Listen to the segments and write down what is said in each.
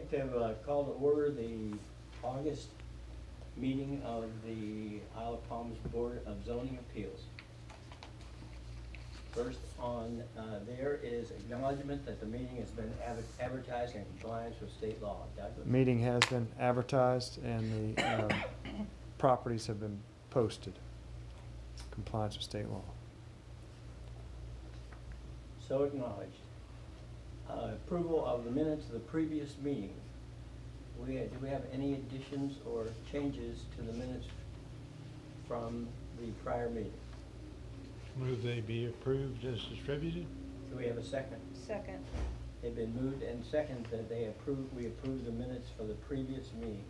like to call to order the August meeting of the Isle of Palms Board of Zoning Appeals. First on there is acknowledgement that the meeting has been advertised in compliance with state law. Douglas? Meeting has been advertised and the properties have been posted. Compliance with state law. So acknowledged. Approval of the minutes of the previous meeting. Do we have any additions or changes to the minutes from the prior meeting? Move they be approved as distributed. Do we have a second? Second. They've been moved and seconded that we approve the minutes for the previous meeting.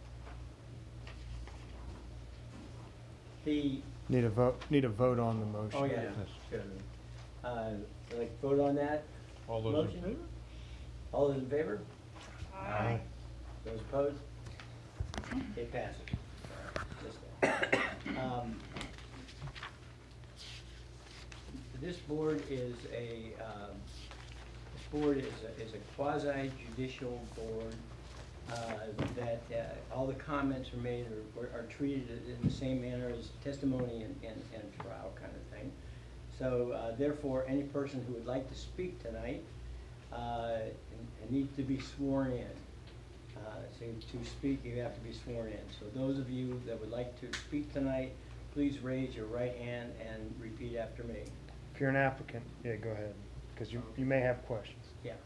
Need a vote on the motion. Oh, yeah. Yes. Good. Like vote on that? All those Motion? in favor? All those in favor? Aye. Those opposed? It passes. Just that. This board is a quasi judicial board that all the comments are made are treated in the same manner as testimony and trial kind of thing. So therefore, any person who would like to speak tonight needs to be sworn in. So to speak, you have to be sworn in. So those of you that would like to speak tonight, please raise your right hand and repeat after me. If you're an applicant, yeah, go ahead, because you may have questions. Yeah.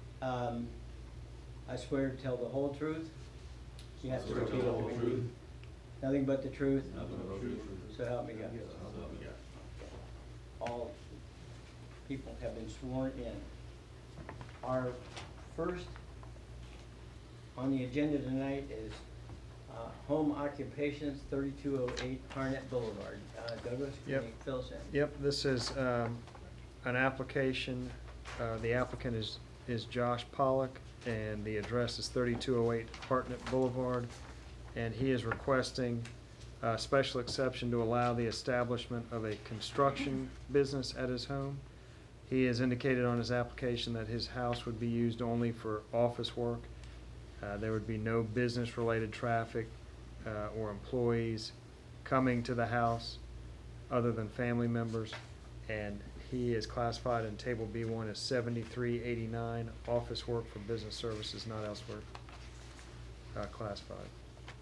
I swear to tell the whole truth. You have to I swear to repeat tell the after whole me. truth. Nothing but the truth. Nothing but the truth. So help me God. So help me God. All people have been sworn in. Our first on the agenda tonight is home occupations, 3208 Harnett Boulevard. Douglas, can Yep. you fill us in? Yep, this is an application. The applicant is Josh Pollock, and the address is 3208 Hartnett Boulevard, and he is requesting a special exception to allow the establishment of a construction business at his home. He has indicated on his application that his house would be used only for office work. There would be no business-related traffic or employees coming to the house other than family members, and he is classified in Table B1 as 7389, office work for business services, not elsewhere classified.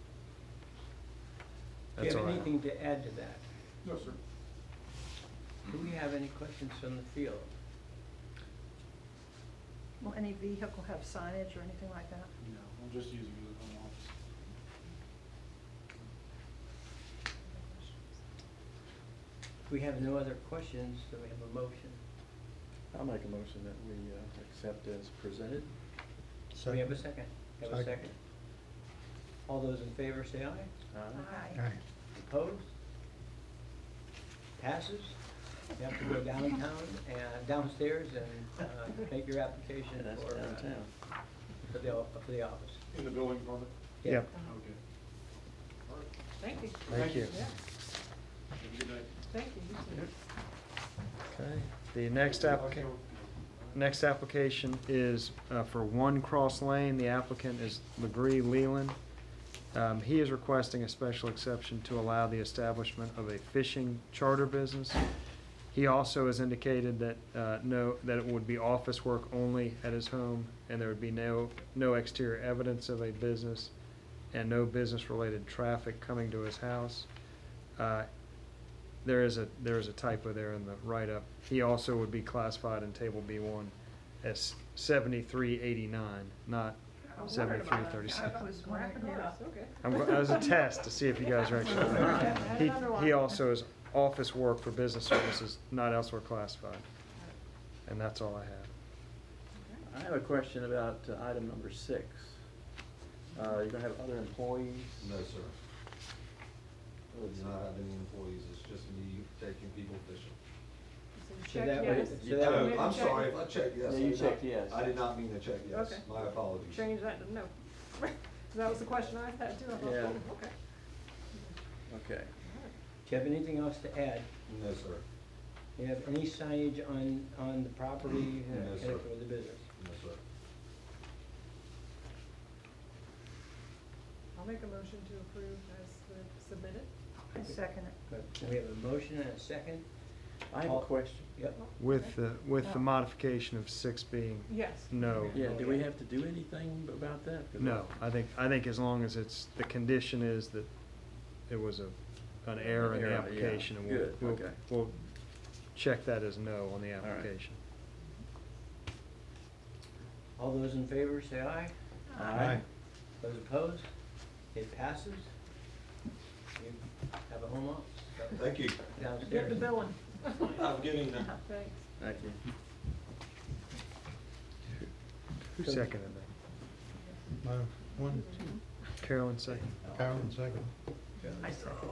Do you That's have all I anything to add to that? No, sir. Do we have any questions from the field? Will any vehicle have signage or anything like that? No, I'm just using it as home office. If we have no other questions, do we have a motion? I'll make a motion that we accept as presented. Do we have a second? Have a Second. second. All those in favor say aye. Aye. Opposed? Passes. You have to go downstairs and make your application And that's for downtown. for the office. In the building department? Yep. Okay. All right. Thank you. Thank you. Yeah, Have a good night. thank you. You too. Okay. The next application is for One Cross Lane. The applicant is Legree Leland. He is requesting a special exception to allow the establishment of a fishing charter business. He also has indicated that that it would be office work only at his home, and there would be no exterior evidence of a business and no business-related traffic coming to his house. There is a typo there in the write-up. He also would be classified in Table B1 as 7389, not I was wondering about that. 7337. I was wondering, yeah, okay. That was a test to see if you guys are actually. He also is office work for business services, not elsewhere classified. And that's all I have. I have a question about item number 6. You're going to have other employees? No, sir. We do not have any employees. It's just me taking people fishing. So that way- Check so that Oh, way- I'm sorry, if I checked yes. Yeah, I you did not- checked yes. I did not mean to check yes. Okay. My apologies. Change that to no. That was the question I had too. I thought, Yeah. oh, okay. Okay. Do you have anything else to add? No, sir. Do you have any signage on the property No, sir. connected with the business? No, sir. I'll make a motion to approve as submitted. I second it. Good. So we have a motion and a second. I have a question. Yep. With the modification of 6 being Yes. no. Yeah, do we have to do anything about that? 'Cause No, I think as long as the condition is that it was an error in the Error, yeah. application, and Good, okay. we'll check that as no on the right. application. All those in favor say aye. Aye. Those opposed? It passes. You have a home office Thank you. downstairs. Get the billing. I'm getting there. Thanks. Thank you. Who seconded that? One, Carolyn second? Carolyn second. I second.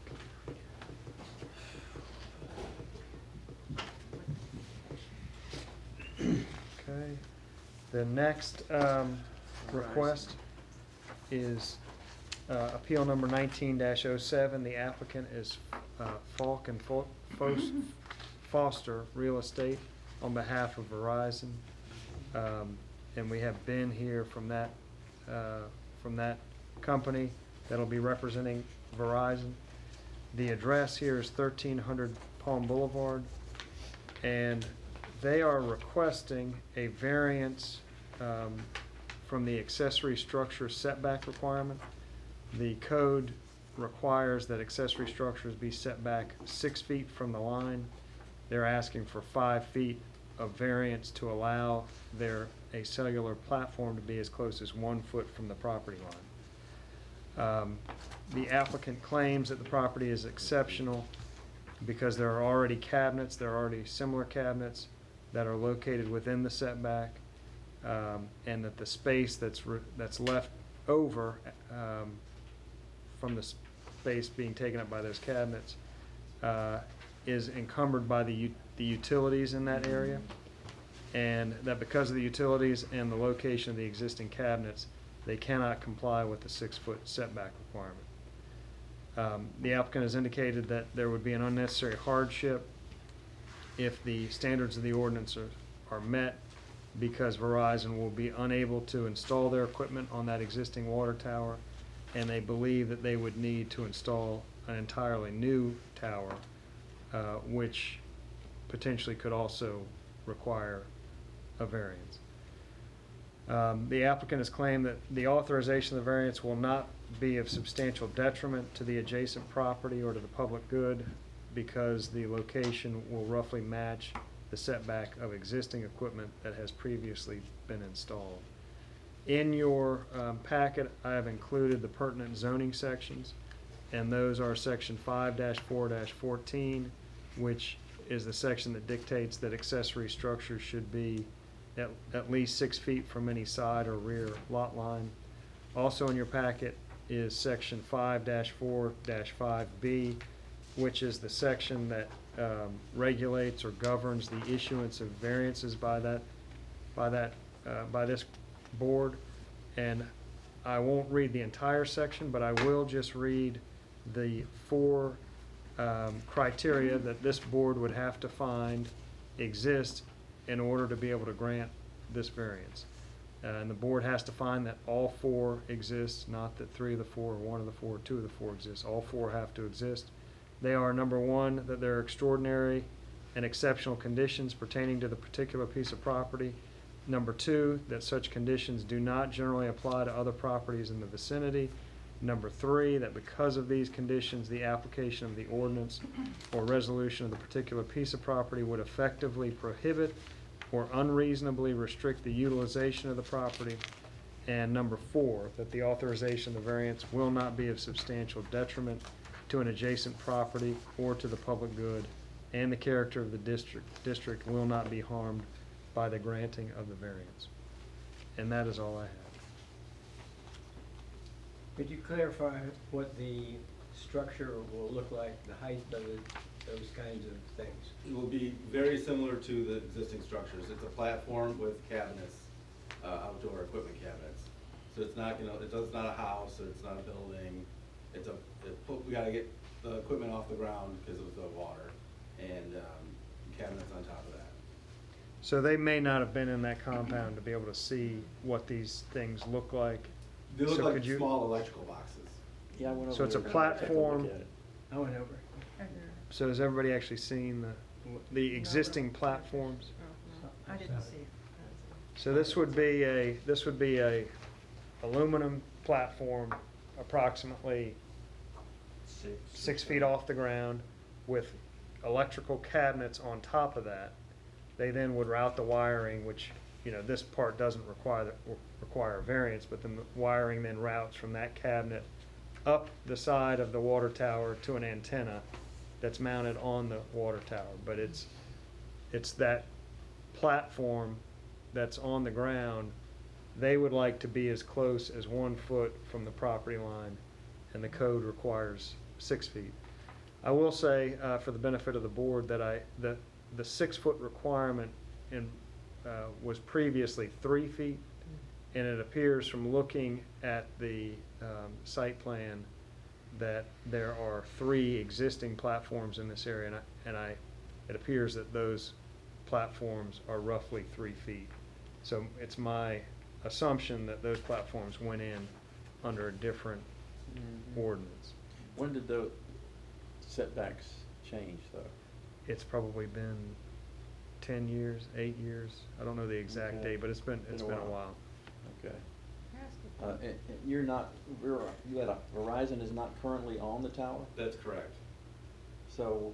Okay. The next request is appeal number 19-07. The applicant is Falk and Foster Real Estate on behalf of Verizon. And we have Ben here from that company that'll be representing Verizon. The address here is 1300 Palm Boulevard, and they are requesting a variance from the accessory structure setback requirement. The code requires that accessory structures be set back 6 feet from the line. They're asking for 5 feet of variance to allow a cellular platform to be as close as 1 foot from the property line. The applicant claims that the property is exceptional because there are already similar cabinets that are located within the setback, and that the space that's left over from the space being taken up by those cabinets is encumbered by the utilities in that area, and that because of the utilities and the location of the existing cabinets, they cannot comply with the 6-foot setback requirement. The applicant has indicated that there would be an unnecessary hardship if the standards of the ordinance are met, because Verizon will be unable to install their equipment on that existing water tower, and they believe that they would need to install an entirely new tower, which potentially could also require a variance. The applicant has claimed that the authorization of the variance will not be of substantial detriment to the adjacent property or to the public good, because the location will roughly match the setback of existing equipment that has previously been installed. In your packet, I have included the pertinent zoning sections, and those are section 5-4-14, which is the section that dictates that accessory structures should be at least 6 feet from any side or rear lot line. Also in your packet is section 5-4-5B, which is the section that regulates or governs the issuance of variances by this board. And I won't read the entire section, but I will just read the 4 criteria that this board would have to find exist in order to be able to grant this variance. And the board has to find that all 4 exist, not that 3 of the 4, or 1 of the 4, or 2 of the 4 exist. All 4 have to exist. They are, number 1, that there are extraordinary and exceptional conditions pertaining to the particular piece of property. Number 2, that such conditions do not generally apply to other properties in the vicinity. Number 3, that because of these conditions, the application of the ordinance or resolution of the particular piece of property would effectively prohibit or unreasonably restrict the utilization of the property. And number 4, that the authorization of the variance will not be of substantial detriment to an adjacent property or to the public good, and the character of the district will not be harmed by the granting of the variance. And that is all I have. Could you clarify what the structure will look like, the height of it, those kinds of things? It will be very similar to the existing structures. It's a platform with cabinets, outdoor equipment cabinets. So it's not, it's not a house, or it's not a building. We gotta get the equipment off the ground because of the water, and cabinets on top of that. So they may not have been in that compound to be able to see what these things look like, They look So like could you- small electrical boxes. Yeah, I went over So it's a there. Take look platform. at it. I went over. So has everybody actually seen the existing platforms? Oh, no. I didn't see it. So this would be a aluminum platform approximately 6 feet off the ground with electrical cabinets on top of that. They then would route the wiring, which, you know, this part doesn't require variance, but the wiring then routes from that cabinet up the side of the water tower to an antenna that's mounted on the water tower. But it's that platform that's on the ground. They would like to be as close as 1 foot from the property line, and the code requires 6 feet. I will say, for the benefit of the board, that the 6 foot requirement was previously 3 feet, and it appears from looking at the site plan that there are 3 existing platforms in this area, and it appears that those platforms are roughly 3 feet. So it's my assumption that those platforms went in under a different ordinance. When did the setbacks change, though? It's probably been 10 years, 8 years. I don't know the exact Okay. date, but it's been a while. Okay. Has to be. And you're not, Verizon is not currently on the tower? That's correct. So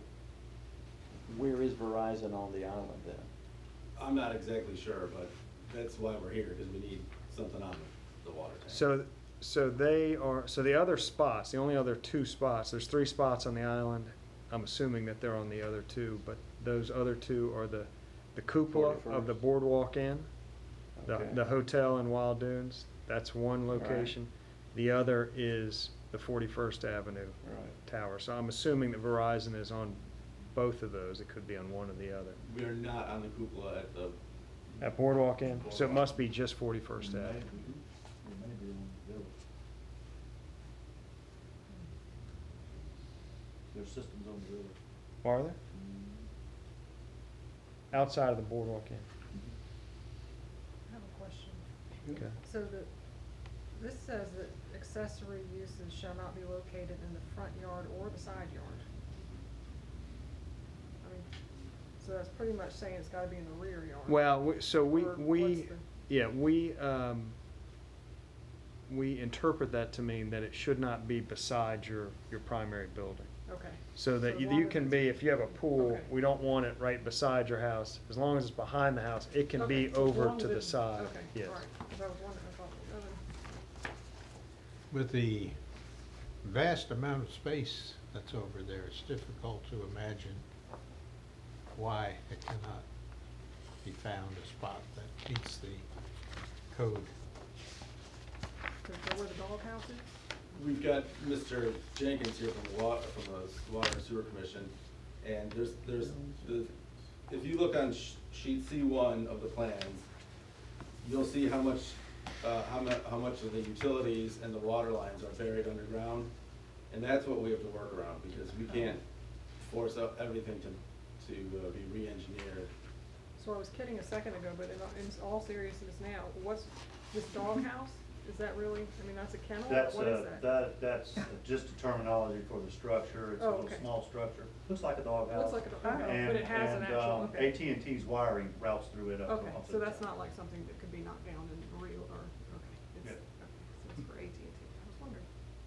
where is Verizon on the island then? I'm not exactly sure, but that's why we're here, because we need something on the water tank. So the other spots, the only other 2 spots, there's 3 spots on the island. I'm assuming that they're on the other 2, but those other 2 are the cupola of the 41st. Boardwalk Inn, Okay. the hotel in Wild Dunes. That's one location. The other is the 41st Avenue Right. tower. So I'm assuming that Verizon is on both of those. It could be on one or the other. We are not on the cupola at the. At Boardwalk Inn? So it must be just 41st Avenue. There's systems on the river. Are there? Outside of the Boardwalk Inn? I have a question. Okay. So this says that accessory uses shall not be located in the front yard or the side yard. I mean, so that's pretty much saying it's gotta be in the rear yard. Well, Or what's the- we interpret that to mean that it should not be beside your primary building. Okay. So that as you long as can it's- be, if you have a pool, Okay. we don't want it right beside your house. As long as it's behind the house, it can be Okay, so as over long to as the it's- side, Okay, yes. all right, 'cause I was wondering, I thought, With the vast amount of space that's over there, it's difficult to imagine why it cannot be found a spot that meets the code. is that where the doghouse is? We've got Mr. Jenkins here from the Water and Sewer Commission, and if you look on sheet C1 of the plans, you'll see how much of the utilities and the water lines are buried underground, and that's what we have to work around, because we can't force up everything to be re-engineered. So I was kidding a second ago, but in all seriousness now, what's this doghouse? Is that really, I mean, that's a kennel? That's, What is that? that's just a terminology for the structure. It's a Oh, little okay. small structure. Looks like a doghouse. Looks like a dog, but it has an actual, okay. AT&T's wiring routes through it up to. Okay, up to so the that's top. not like something that could be knocked down and real, or, okay, it's, Yeah. okay, so it's for AT&T, I was wondering.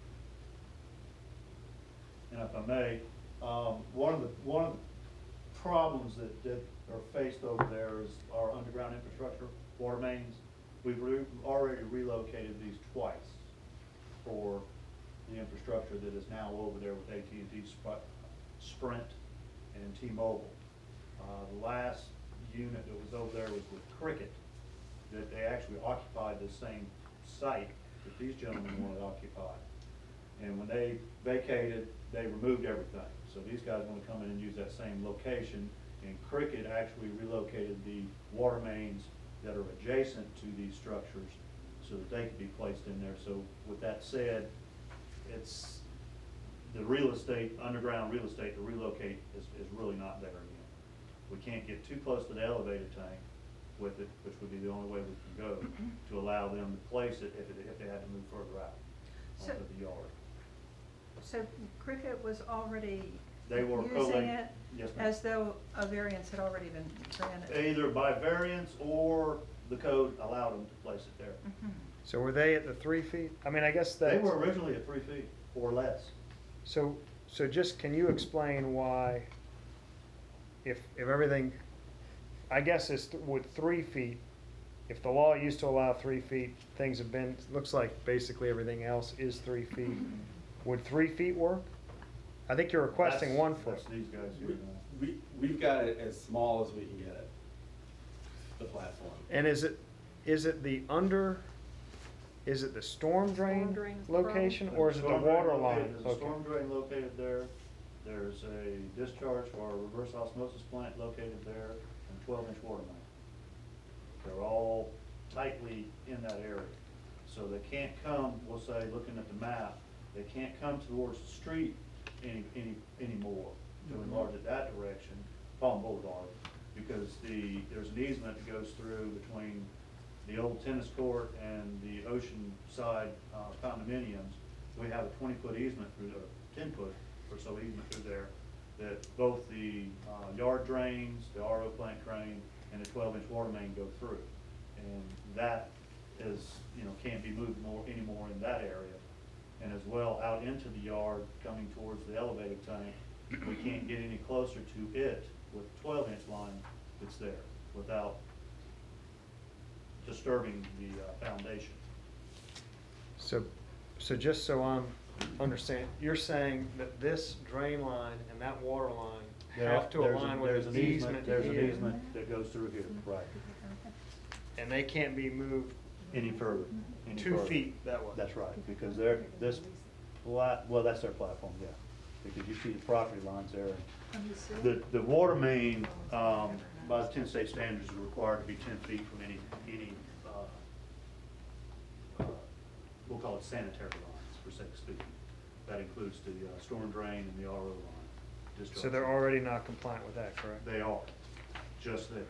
And if I may, one of the problems that are faced over there is our underground infrastructure, water mains. We've already relocated these twice for the infrastructure that is now over there with AT&T, Sprint, and T-Mobile. The last unit that was over there was with Cricket, that they actually occupied the same site that these gentlemen wanted occupied. And when they vacated, they removed everything. So these guys want to come in and use that same location, and Cricket actually relocated the water mains that are adjacent to these structures so that they could be placed in there. So with that said, it's the real estate, underground real estate to relocate is really not there again. We can't get too close to the elevator tank, with it, which would be the only way we can go, to allow them to place it if they had to move further out So- onto the yard. So Cricket was already They were using collating- it Yes, ma'am. as though a variance had already been granted? Either by variance or the code allowed them to place it there. Mhm. So were they at the 3 feet? I mean, I guess They that's. were originally at 3 feet or less. So just, can you explain why, if everything, I guess it's with 3 feet, if the law used to allow 3 feet, things have been, looks like basically everything else is 3 feet. Would 3 feet work? I think you're requesting That's- 1 foot. That's these guys here. We've got it as small as we can get it, the platform. And is it the is it the storm drain drain is the problem. location, or is it the Storm drain water located- line? There's a Okay. storm drain located there, there's a discharge for our reverse osmosis plant located there, and 12-inch water main. They're all tightly in that area. So they can't come, we'll say, looking at the map, they can't come towards the street anymore to enlarge it that direction, Palm Boulevard, because there's an easement that goes through between the old tennis court and the Oceanside condominiums. We have a 20-foot easement through, or 10-foot or so easement through there, that both the yard drains, the RO plant drain, and the 12-inch water main go through. And that is, can't be moved anymore in that area. And as well, out into the yard, coming towards the elevated tank, we can't get any closer to it with 12-inch line that's there without disturbing the foundation. So just so I'm understanding, you're saying that this drain line and that water line have to align with an easement There's an here, easement that goes through here, right, and they can't be moved any further. any 2 further. feet that way? That's right, because that's their platform, yeah, because you see the property lines there. The water main, by the 10 state standards, is required to be 10 feet from any, we'll call it sanitary lines, for sake of speaking. That includes the storm drain and the RO line. discharge. So they're already not compliant with that, correct? They are, just there.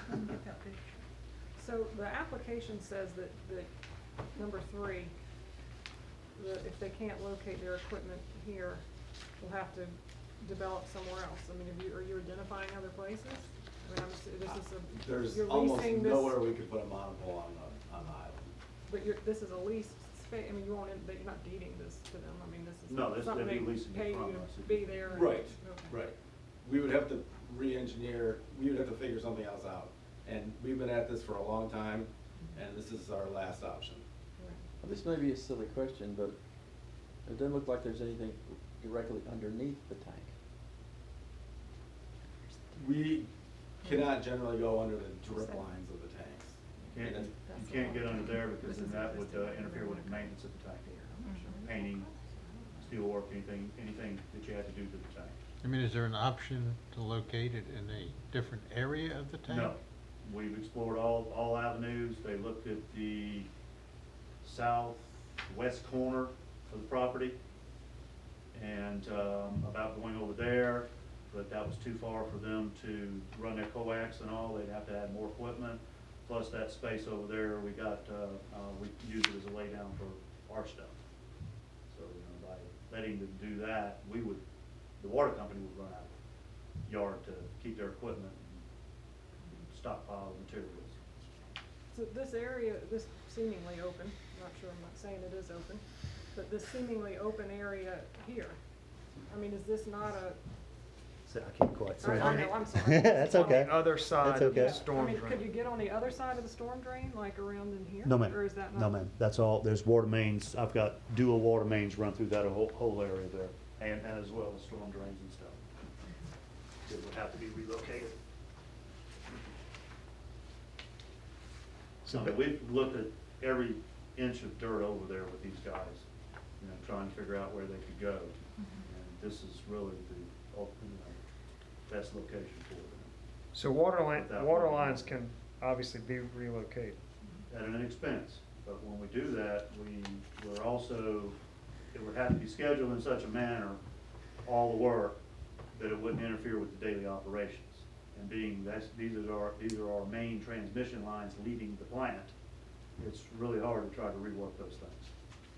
So the application says that number 3, that if they can't locate their equipment here, we'll have to develop somewhere else. I mean, are you identifying other places? I mean, There's you're almost leasing this, nowhere we could put a monopole on the island. but this is a leased space, I mean, you're not deeding this to them, I mean, this is No, this- something they'd be they leasing it pay you from to us. be there. and- Right, okay. right. We would have to re-engineer, we would have to figure something else out. And we've been at this for a long time, and this is our last option. Well, this may be a silly question, but it doesn't look like there's anything directly underneath the tank. We cannot generally go under the drip lines of the tanks. You can't get under there because then that would interfere with the maintenance of the tank. Painting, steel work, anything that you had to do to the tank. I mean, is there an option to locate it in a different area of the tank? No, we've explored all avenues. They looked at the southwest corner of the property and about going over there, but that was too far for them to run their coax and all. They'd have to add more equipment. Plus that space over there, we use it as a laydown for our stuff. So, by letting them do that, the water company would run out of yard to keep their equipment and stockpile of materials. So this area, this seemingly open, not sure, I'm not saying it is open, but this seemingly open area here, I mean, is this not a, So I can't quite say. I know, I'm sorry. That's okay. On the other side That's of the okay. I storm mean, could you drain. get on the other side of the storm drain, like around in here? No, ma'am. Or is that not? No, ma'am. That's all. There's water mains. I've got dual water mains run through that whole area there, and as well as storm drains and stuff. It would have to be relocated. So we've looked at every inch of dirt over there with these guys, trying to figure out where they could go. And this is really the best location for them. So water Without- lines can obviously be relocated. At an expense, but when we do that, we're also, it would have to be scheduled in such a manner, all the work, that it wouldn't interfere with the daily operations. and being these are our main transmission lines leaving the plant, it's really hard to try to rework those things.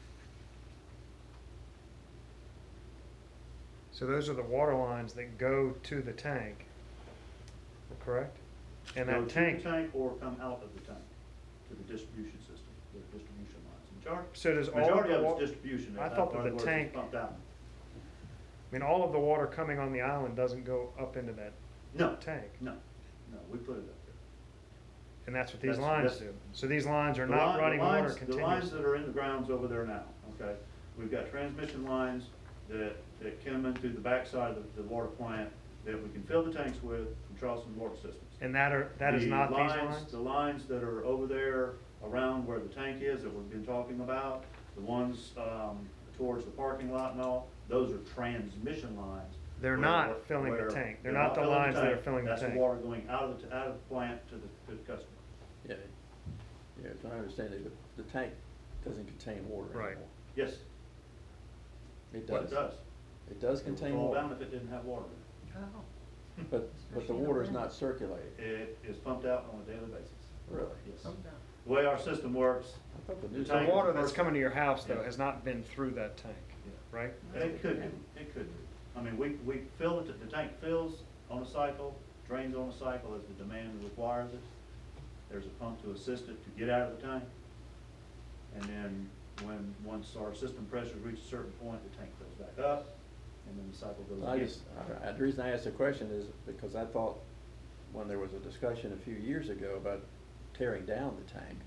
So those are the water lines that go to the tank, correct? And Go that to the tank, tank or come out of the tank to the distribution system, the distribution lines. so does all of Majority the of wa- it's distribution. I thought that in other the words, it's tank- pumped out. I mean, all of the water coming on the island doesn't go up into that No, tank, no, we put it up there. and that's what these That's- lines that's- do. So these lines are The not line- running the water lines- The lines continuously. that are in the grounds over there now, okay? We've got transmission lines that come into the backside of the water plant that we can fill the tanks with from Charleston Water Systems. And that is The not these lines? The lines that are over there around where the tank is that we've been talking about, the ones, towards the parking lot and all, those are transmission lines. They're where- not filling the where tank. They're they're not the filling lines that are tank. filling the tank. That's the water going out of the plant to the customer. Yeah, yeah, as I understand it, the tank doesn't contain water Right. anymore. Yes, It what does. it does. It does It would contain fall down water, if it didn't have water in Oh, but the Especially in the water is winter. not circulated, it. It is pumped out on a daily basis. really. Yes. come down. The way our system works, I thought the The new The tank- water that's coming to your house, though, Yeah. has not been through that tank, Yeah. right? it could do, it could do. I mean, we fill it, the tank fills on a cycle, drains on a cycle as the demand requires it. There's a pump to assist it to get out of the tank. And then once our system pressure reaches a certain point, the tank fills back up, and then the cycle goes again. The reason I asked the question is because I thought when there was a discussion a few years ago about tearing down the tank,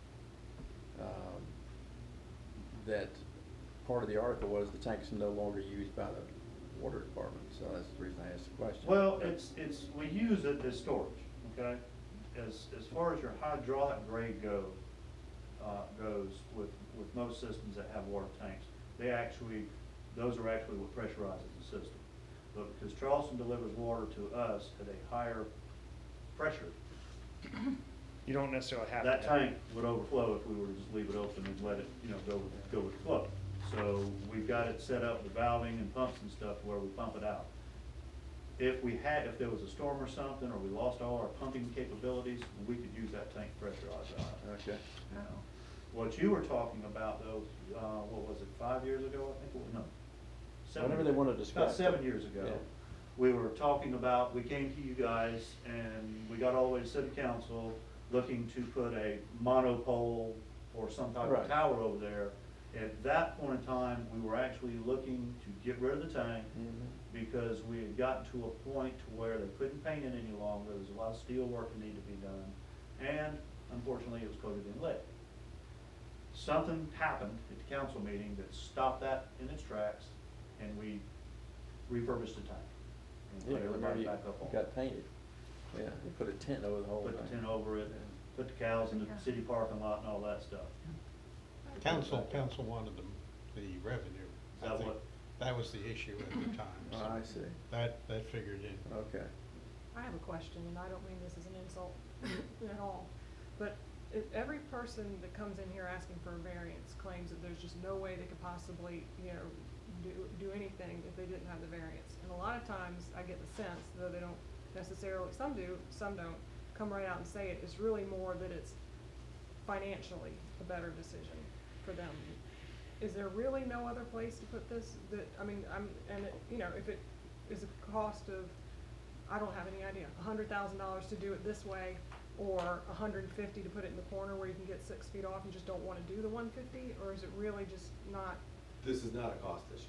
that part of the article was the tank's no longer used by the water department, so that's the reason I asked the question. Well, we use it as storage, okay? As far as your hydraulic grade goes with most systems that have water tanks, those are actually what pressurizes the system. But because Charleston delivers water to us at a higher pressure, You don't necessarily have to. that have it. tank would overflow if we were to just leave it open and let it, go with the flow. So we've got it set up with valving and pumps and stuff where we pump it out. If there was a storm or something, or we lost all our pumping capabilities, we could use that tank pressurized out. Okay. Oh. What you were talking about though, what was it, 5 years ago, I think, it was? No. 7 Whenever they years- wanted to About discuss. 7 years ago. Yeah. We were talking about, we came to you guys and we got all the way to city council looking to put a monopole or some type Right. of tower over there. At that point in time, we were actually looking to get rid of the tank because we had gotten to a point to where they couldn't paint it any longer. There was a lot of steel work that needed to be done. And unfortunately, it was coated in lead. Something happened at the council meeting that stopped that in its tracks, and we refurbished the tank. And Yeah, put remember everybody you back up on it. got painted. Yeah, you put a tent over the whole thing. Put the tent over it, put the cows in the city parking lot and all that stuff. Council wanted the revenue. Is that I think what- that was the issue at the time. Oh, so I see. That figured in. Okay. I have a question, and I don't mean this as an insult at all, but if every person that comes in here asking for a variance claims that there's just no way they could possibly, do anything if they didn't have the variance. And a lot of times, I get the sense, though they don't necessarily, some do, some don't, come right out and say it, it's really more that it's financially a better decision for them. Is there really no other place to put this if it is a cost of, I don't have any idea, $100,000 to do it this way, or $150 to put it in the corner where you can get 6 feet off and just don't wanna do the $150, or is it really just not, This is not a cost issue.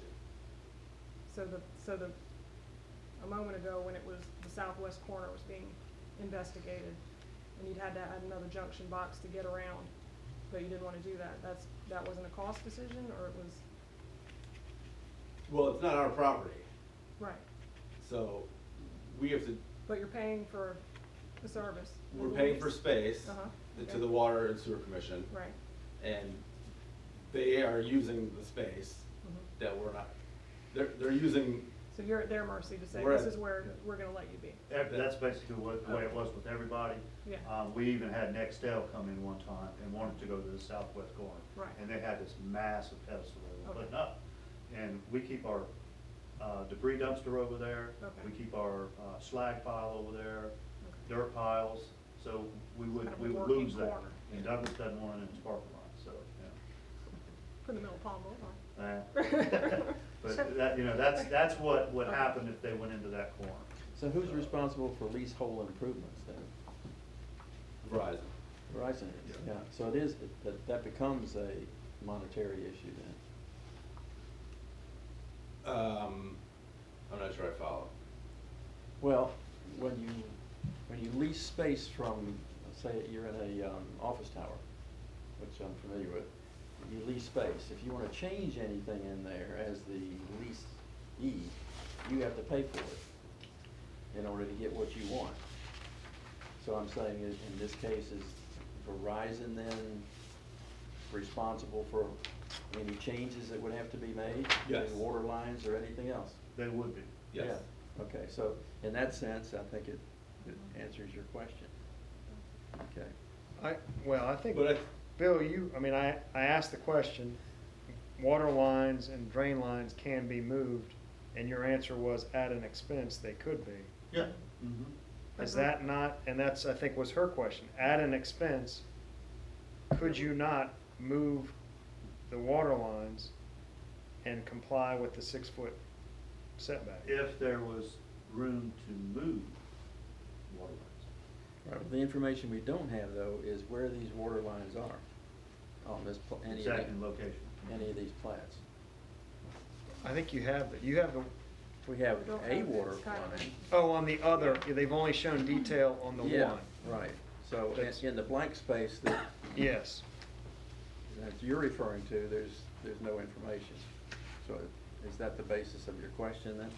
a moment ago when it was, the southwest corner was being investigated, and you'd had to add another junction box to get around, but you didn't wanna do that, that wasn't a cost decision, or it was, Well, it's not our property, right, so we have to, but you're paying for the service. we're paying for space Uh-huh, to okay. the Water and Sewer Commission. Right, And they are using the space mhm. that we're not, they're using, So you're at their mercy to say, We're this at- is where we're gonna let you be. That's basically the way it was with everybody. Yeah. We even had Nextel come in one time and wanted to go to the southwest corner. Right. And they had this massive pedestal they were Okay. putting up. And we keep our debris dumpster over there. Okay. We keep our slag pile over there, dirt piles, so we Kind of a would working lose that. corner. And Douglas doesn't want it in his parking lot, so, Put in the middle of Palm Boulevard. yeah. So- But that, you know, that's what would happen if they went into that corner. So who's responsible for leasehold improvements then? Verizon. Verizon is, yeah, so it is, that becomes a monetary issue then. I'm not sure I follow. Well, when you lease space from, say you're in a, office tower, which I'm familiar with, you lease space, if you wanna change anything in there as the leasee, you have to pay for it in order to get what you want. So I'm saying in this case, is Verizon then responsible for any changes that would have to be made? Yes. Any water lines or anything else? They would be. Yes. Yeah. Okay, so in that sense, I think it answers your question. Okay. I think, But Bill, I asked the question, water lines and drain lines can be moved, and your answer was at an expense, they could be. Yeah. Is that not, and that's, I think was her question, at an expense, could you not move the water lines and comply with the 6-foot setback? If there was room to move water lines. Right, the information we don't have though is where these water lines are on this, Exact location. any of these plats. I think you have the, We have Don't a have water this kind of- line. oh, on the other, they've only shown detail on the Yeah, one. right, so That's- in the blank space that Yes. you're referring to, there's no information. So is that the basis of your question then?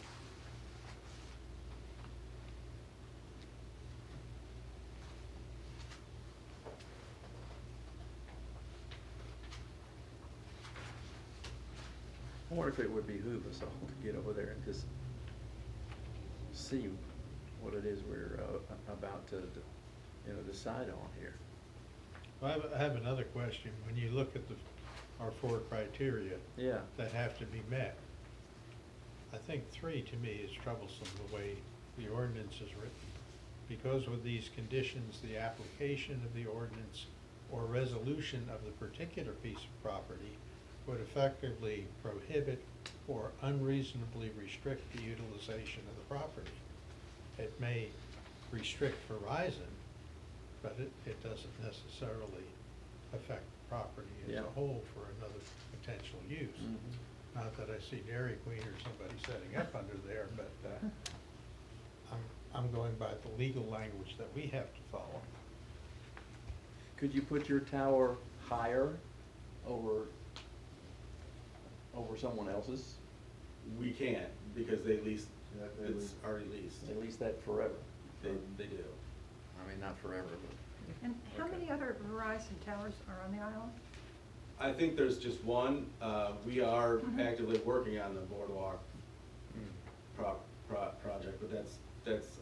I wonder if it would behoove us all to get over there and just see what it is we're about to, decide on here. Well, I have another question. When you look at our 4 criteria Yeah. that have to be met, I think 3 to me is troublesome the way the ordinance is written. Because with these conditions, the application of the ordinance or resolution of the particular piece of property would effectively prohibit or unreasonably restrict the utilization of the property. It may restrict Verizon, but it doesn't necessarily affect the property as Yeah. a whole for another potential use. Mhm. Not that I see Dairy Queen or somebody setting up under there, but I'm going by the legal language that we have to follow. Could you put your tower higher over someone else's? We can't, because they lease, Yeah, they it's lease. already leased. They lease that forever. They do. I mean, not forever, but. And how Okay. many other Verizon towers are on the island? I think there's just one. We are Mhm. actively working on the boardwalk project, but that's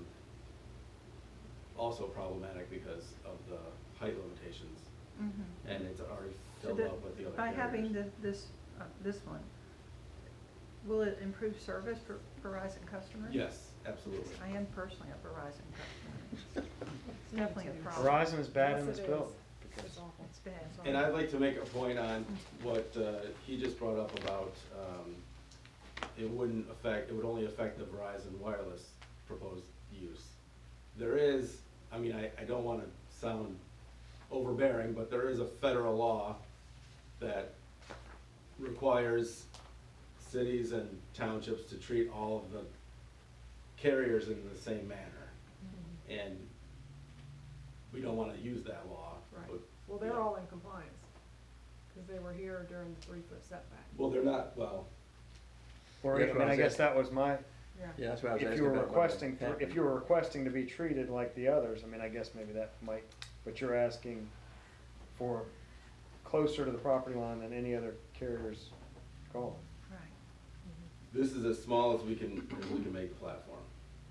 also problematic because of the height limitations. And it's already So filled that up with the other by having carriers. this one, will it improve service for Verizon customers? Yes, absolutely. I am personally a Verizon customer. It's definitely a problem. Verizon is bad Yes, in this it bill. is. It's awful. It's bad. And I'd like to make a point on what he just brought up about, it would only affect the Verizon Wireless proposed use. There is, I don't wanna sound overbearing, but there is a federal law that requires cities and townships to treat all of the carriers in the same manner. And we don't wanna use that law. Right. but- Well, they're yeah. all in compliance, because they were here during the 3-foot setback. Well, they're not, well, Or, That's what I I was guess asking. that was my, Yeah, that's what I was if asking you were about. requesting, if you were requesting to be treated like the others, I guess maybe that might, but you're asking for closer to the property line than any other carrier's going. Right. this is as small as we can make the platform.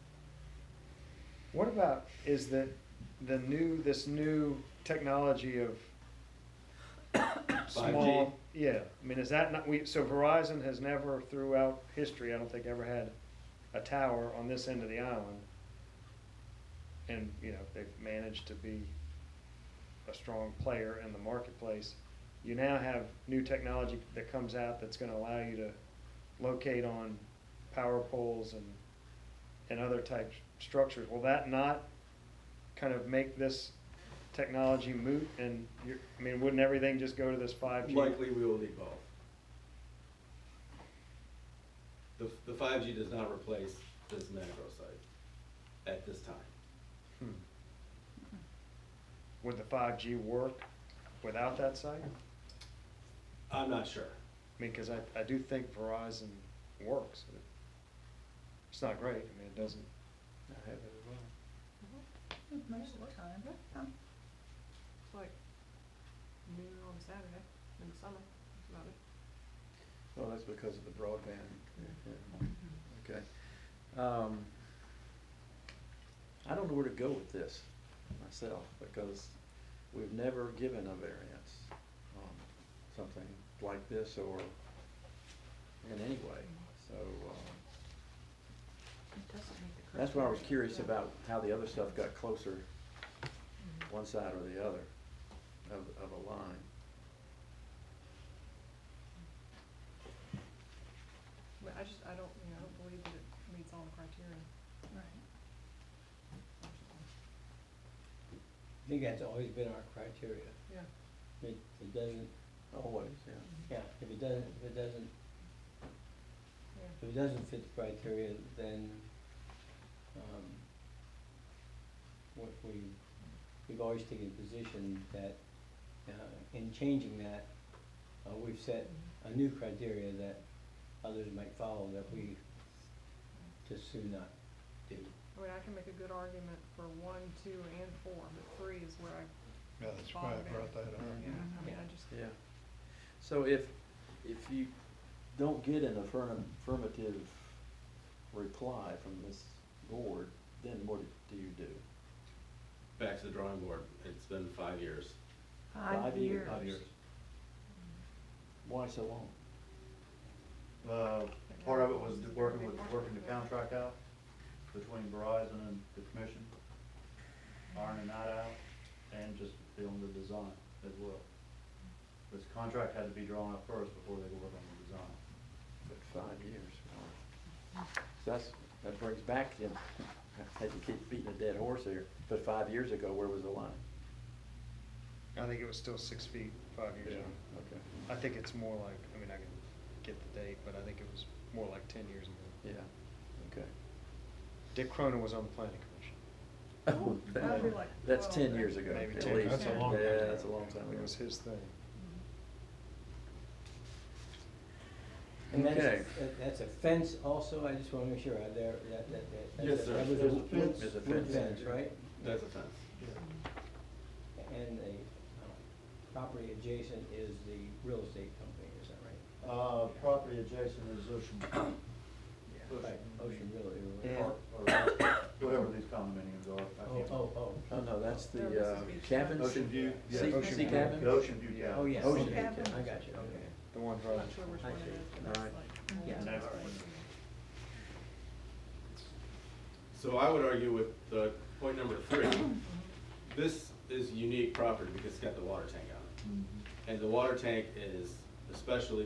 What about, is that this new technology of small, yeah, I mean, is that not, so Verizon has never throughout history, I don't think ever had a tower on this end of the island. And, you know, they've managed to be a strong player in the marketplace. You now have new technology that comes out that's gonna allow you to locate on power poles and other type structures. Will that not kind of make this technology moot? And I mean, wouldn't everything just go to this 5G? Likely we will need both. The 5G does not replace this macro site at this time. Hmm. Would the 5G work without that site? I'm not sure. I mean, cause I do think Verizon works. It's not great, I mean, it doesn't, I have it as well. Most of the time, but, It's like noon on a Saturday in the summer, that's about it. Well, that's because of the broadband. Mm-hmm. Okay. I don't know where to go with this myself, because we've never given a variance on something like this or in any way, so, it doesn't meet the that's why I was criteria. curious about how the other stuff got closer, one side or the other of a line. But I don't, you know, I don't believe that it meets all the criteria. Right. I think that's always been our criteria. Yeah. It doesn't, Always, yeah. yeah, if it doesn't Yeah. fit the criteria, then, we've always taken the position that, in changing that, we've set a new criteria that others might follow that we just soon not do. I mean, I can make a good argument for 1, 2, and 4, but 3 is where I. Yeah, that's why I brought that up. Yeah, I mean, I just. Yeah. So if you don't get an affirmative reply from this board, then what do you do? Back to the drawing board. It's been 5 years. 5 years. 5 years. Why so long? Part of it was working the contract out between Verizon and the commission, ironing that out, and just doing the design as well. This contract had to be drawn up first before they could work on the design. But 5 years. Wow. So that brings back, I hate to keep beating a dead horse here, but 5 years ago, where was the line? I think it was still 6 feet 5 years ago. Okay. I think it's more like, I mean, I can get the date, but I think it was more like 10 years ago. Yeah, okay. Dick Cronin was on the planning commission. Oh, That'd be like That's 12, 10 years ago, Maybe at 10. least. That's a long time Yeah, ago. that's a long time ago. It was his thing. And Okay. that's a fence also, I just wanna make sure, that Yes, sir. that was There's a wood- fence. There's a wood fence. fence, right? That's a fence. And the, property adjacent is the real estate company, is that right? Property adjacent is Ocean, Right, Ocean Realty or Yeah. whatever. or whatever these condominiums are. I can't- Oh. Oh, no, that's the No, this is beach cabins? Ocean View. Sea yeah. Ocean sea View. cabin? The Ocean View Yeah. cabin. Oh, yes, Ocean okay, cabin. I got you, okay. The one I'm for, not sure which I one it see. is, but that's Alright. like. Yeah. Next all one. right. So I would argue with the point number 3, this is unique property because it's got the water tank on it. Mhm. And the water tank is especially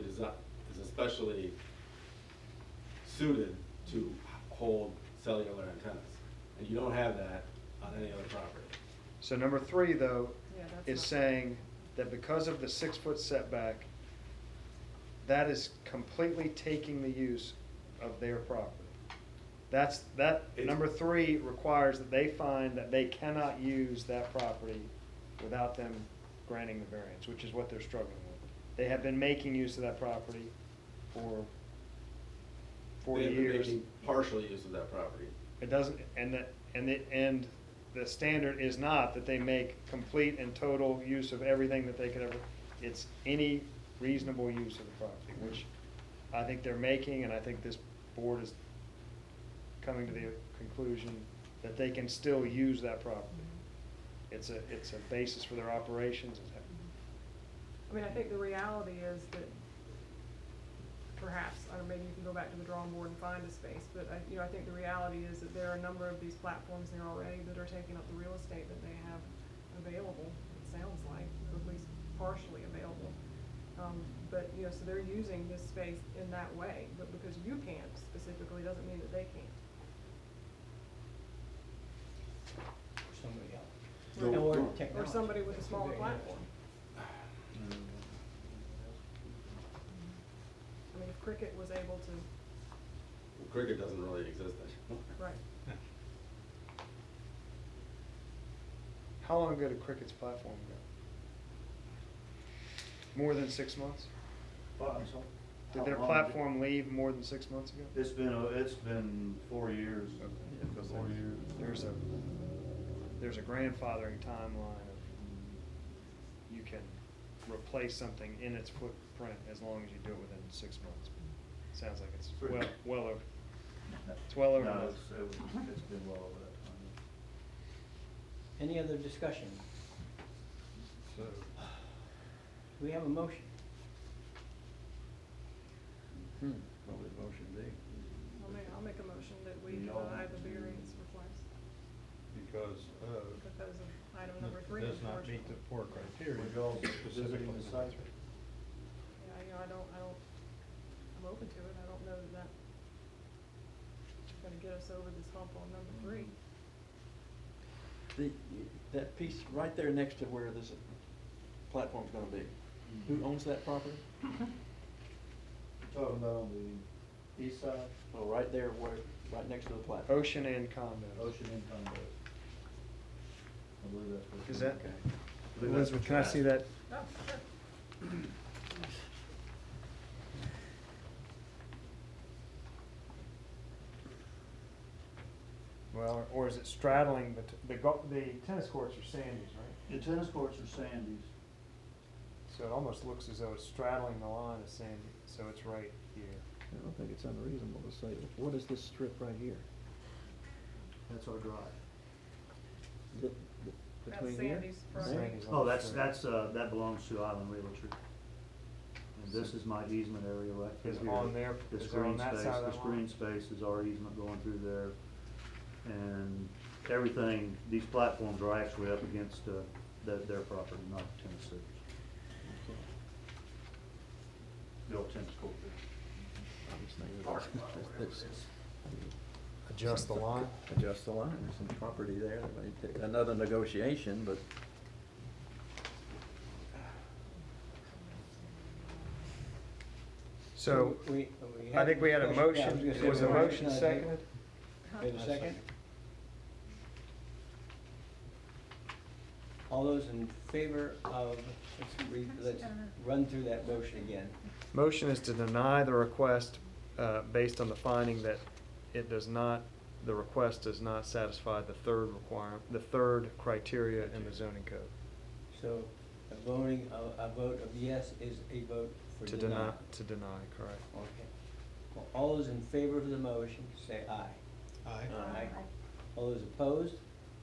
suited to hold cellular antennas. And you don't have that on any other property. so number 3, though, Yeah, that's is not- saying that because of the 6-foot setback, that is completely taking the use of their property. Number 3 requires that they find that they cannot use that property without them granting the variance, which is what they're struggling with. They have been making use of that property for 40 They've been years. making partial use of that property. It doesn't, and the standard is not that they make complete and total use of everything that they could ever, it's any reasonable use of the property, which I think they're making, and I think this board is coming to the conclusion that they can still use that property. It's a basis for their operations. I mean, I think the reality is that perhaps, I don't know, maybe you can go back to the drawing board and find a space, but I think the reality is that there are a number of these platforms there already that are taking up the real estate that they have available, it sounds like, or at least partially available. But, so they're using this space in that way, but because you can't specifically, doesn't mean that they can't. Or somebody else. Right. Or Or technology. somebody with a That's smaller very platform. I mean, if Cricket was able to, Cricket doesn't really exist anymore. right, How long ago did Cricket's platform go? More than 6 months? I'm sorry? Did their How long platform leave more than 6 months ago? It's been 4 years. Yeah, because 4 years. There's a grandfathering timeline of you can replace something in its footprint as long as you do it within 6 months. Sounds like it's well over. It's well over. No, that. it's been well over that time. Any other discussion? So, Do we have a motion? What would the motion be? I'll make a motion that we No. deny the variance request because because of item number it 3. does not meet the 4 criteria. Would y'all specifically visiting the site? Yeah, I'm open to it, I don't know that that's gonna get us over this hump on number 3. That piece right there next to where this platform's gonna be, who owns that property? Talking about on the east side, Oh, right there right next to the platform. Ocean and condos. Ocean and Condos. I believe that's what. Is that, Okay. I believe that's Elizabeth, what can I you're see that? Oh, sure. Well, or is it straddling, the tennis courts are Sandy's, right? The tennis courts are Sandy's. So it almost looks as though it's straddling the line of Sandy, so it's right here. I don't think it's unreasonable to say, what is this strip right here? That's our drive. That's Sandy's property. Sandy's on Oh, the that's, strip. that belongs to Island Realty. And this is my easement area right through Is here. on there- This is there on green that space, side of this that green line? space is our easement going through there. And everything, these platforms are actually up against, their property, not Tennessee's. The old tennis court. Adjust the line? Adjust the line, there's some property there, that may take another negotiation, but. So, I had think we had a discussion. Yeah, I motion, gonna say was the we motion had- seconded? We have a second? All those in favor of, let's run through that motion again. Motion is to deny the request, based on the finding that it does not, the request does not satisfy the third criteria in the zoning code. So a vote of yes is a vote for To deny. deny, correct. Okay. Well, all those in favor of the motion, say aye. Aye. Aye. All those opposed?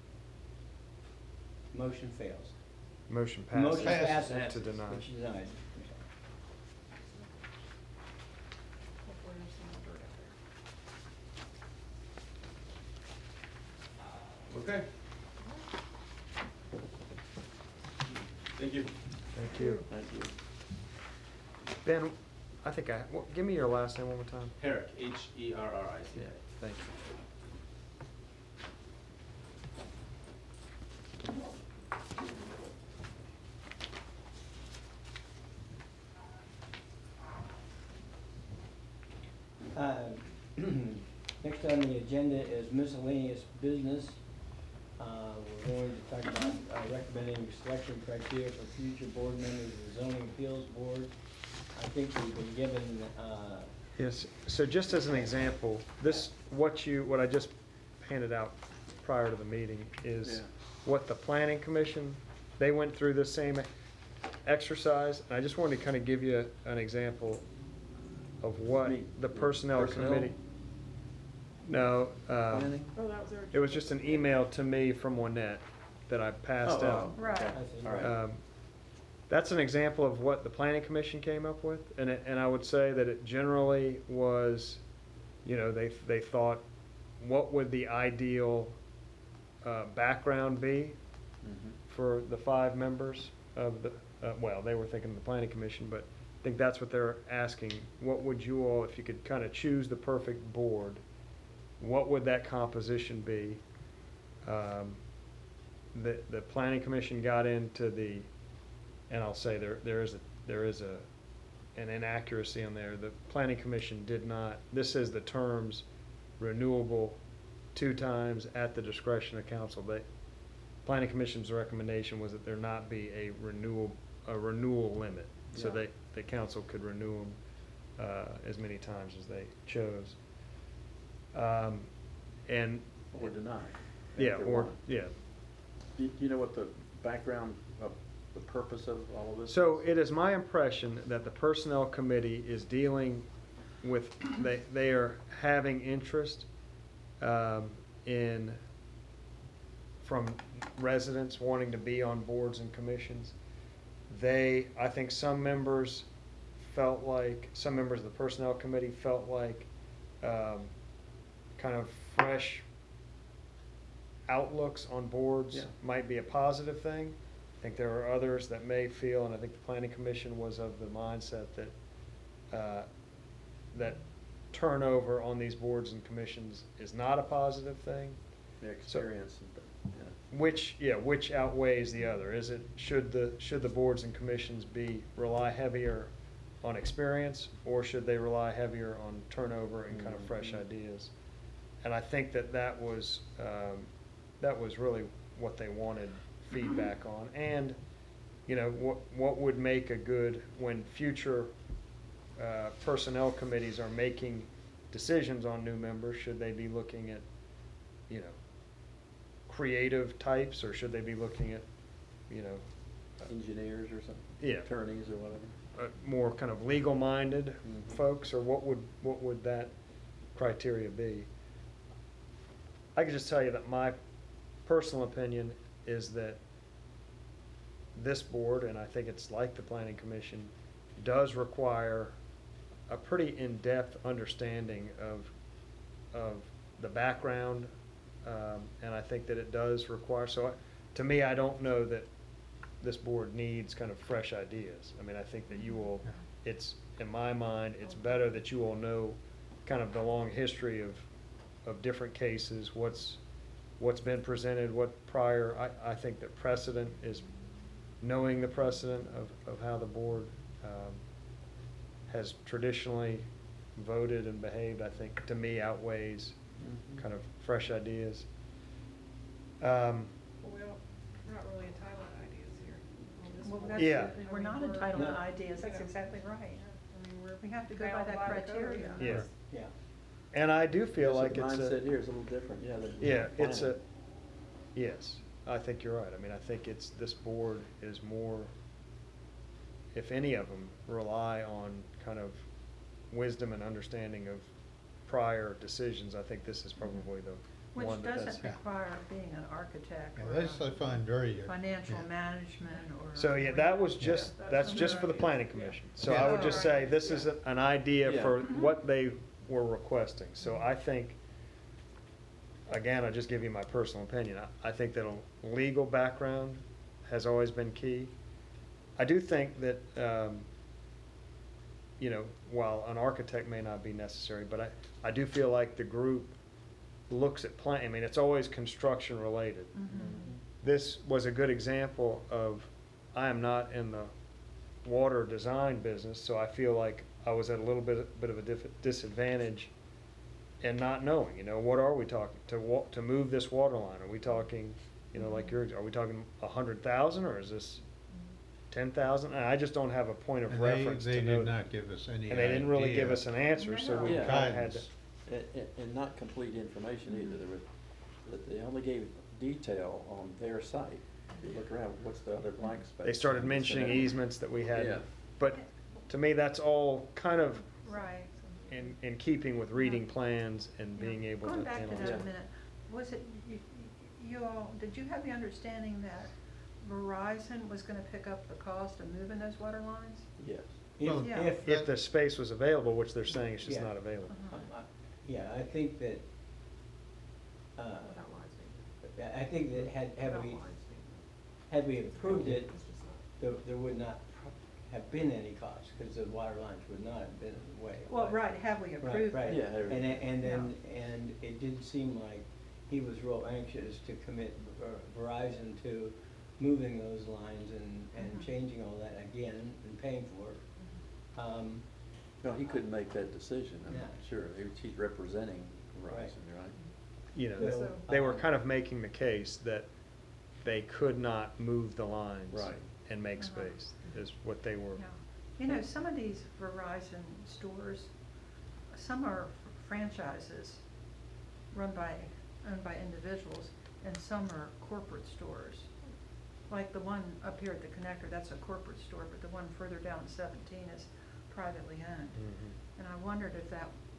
Motion fails. Motion Motion passes passes. to deny. Which is denied. Hopefully there's some dirt out there. Okay. Thank you. Thank you. Thank you. Ben, I think give me your last name one more time. Herrick, H-E-R-R-I-C-A. Thank you. Next on the agenda is miscellaneous business. We're going to talk about recommending selection criteria for future board members of the zoning appeals board. I think we've been given, Yes, so just as an example, what I just handed out prior to the meeting is Yeah. what the planning commission, they went through the same exercise, and I just wanted to kind of give you an example of what Me- the personnel committee. No, Planning? Oh, that was their. it was just an email to me from Lynette that I passed Oh, out. Right. I think, All right. That's an example of what the planning commission came up with, and I would say that it generally was, you know, they thought, what would the ideal background be for the 5 members of the, well, they were thinking the planning commission, but I think that's what they're asking. What would you all, if you could kind of choose the perfect board, what would that composition be? The planning commission got into the, and I'll say there is an inaccuracy in there. The planning commission did not, this is the terms renewable 2 times at the discretion of council. Planning commission's recommendation was that there not be a renewal limit, so Yeah. the council could renew them as many times as they chose. And Or deny. yeah, if they or want. yeah. Do you know what the background of the purpose of all of this is? So it is my impression that the personnel committee is dealing with, they are having interest in, from residents wanting to be on boards and commissions. I think some members of the personnel committee felt like kind of fresh outlooks on boards Yeah. might be a positive thing. I think there are others that may feel, and I think the planning commission was of the mindset that that turnover on these boards and commissions is not a positive thing. The experience, yeah. Which outweighs the other? Should the boards and commissions rely heavier on experience, or should they rely heavier on turnover and kind of fresh ideas? And I think that was really what they wanted feedback on. And, you know, what would make a good, when future personnel committees are making decisions on new members, should they be looking at, you know, creative types, or should they be looking at, you know, Engineers or something? Yeah. Attorneys or whatever? more kind of legal-minded Mhm. folks, or what would that criteria be? I could just tell you that my personal opinion is that this board, and I think it's like the planning commission, does require a pretty in-depth understanding of the background, and I think that it does require, to me, I don't know that this board needs kind of fresh ideas. I mean, I think that you will, in my mind, it's better that you all know kind of the long history of different cases, what's been presented, what prior, I think that precedent is, knowing the precedent of how the board has traditionally voted and behaved, I think, to me, outweighs Mhm. kind of fresh ideas. Well, we're not really entitled to ideas here on this Well, one. that's, Yeah. we're not entitled to No. ideas, that's Yeah. exactly right. I mean, we're We have to go by bound that the code, criteria. and Yeah. that's- Yeah. And I do feel So like the it's mindset here is a little different, yeah. than yeah, it's planning. yes, I think you're right. I mean, I think this board is more, if any of them rely on kind of wisdom and understanding of prior decisions, I think this is probably the Which one doesn't that's. require being an architect Yeah, or this I find very. financial yeah. management or. So, yeah, that was just, Yeah. that's just for the planning Yeah. commission. So I would just say, this is an idea Yeah. for what they were requesting. So I think, again, I'll just give you my personal opinion. I think that a legal background has always been key. I do think that, you know, while an architect may not be necessary, but I do feel like the group looks at I mean, it's always construction related. Mhm. This was a good example of, I am not in the water design business, so I feel like I was at a little bit of a disadvantage in not knowing, you know, what are we talking, to move this water line? Are we talking, you know, like are we talking 100,000, or is this 10,000? And I just don't have a point of And reference to they know. did not give us any idea. And they didn't really give us an answer, so we Yeah. kind of had to. Guidance. And not complete information either. They only gave detail on their site. If you look around, what's the other blank space? They started mentioning Yeah. easements that we had, Yeah. but to me, that's all kind of Right. in keeping with reading plans and being able to Going back to analyze. that a Yeah. minute, was it, you all, did you have the understanding that Verizon was gonna pick up the cost of moving those water lines? Yes. Well, Yeah. If the space was available, which they're saying it's just Yeah. not available. Yeah, I think that, Without lines being, I think that had without we, lines being. had we approved it, It's just not. there would not have been any cost, because the water lines would not have been in the way. Well, right, have we approved Right, it? Yeah, right. And then, Yeah. and it did seem like he was real anxious to commit Verizon to moving those lines and Mhm. changing all that again and paying for it. No, he couldn't make that decision, I'm No. sure. He's representing Right. Verizon, right? You know, Well, they were kind of making the case that they could not move the lines. Right. And make Uh-huh. space, is what they were. Yeah. You know, some of these Verizon stores, some are franchises owned by individuals, and some are corporate stores. Like the one up here at the connector, that's a corporate store, but the one further down 17 is privately owned. Mhm. And I wondered if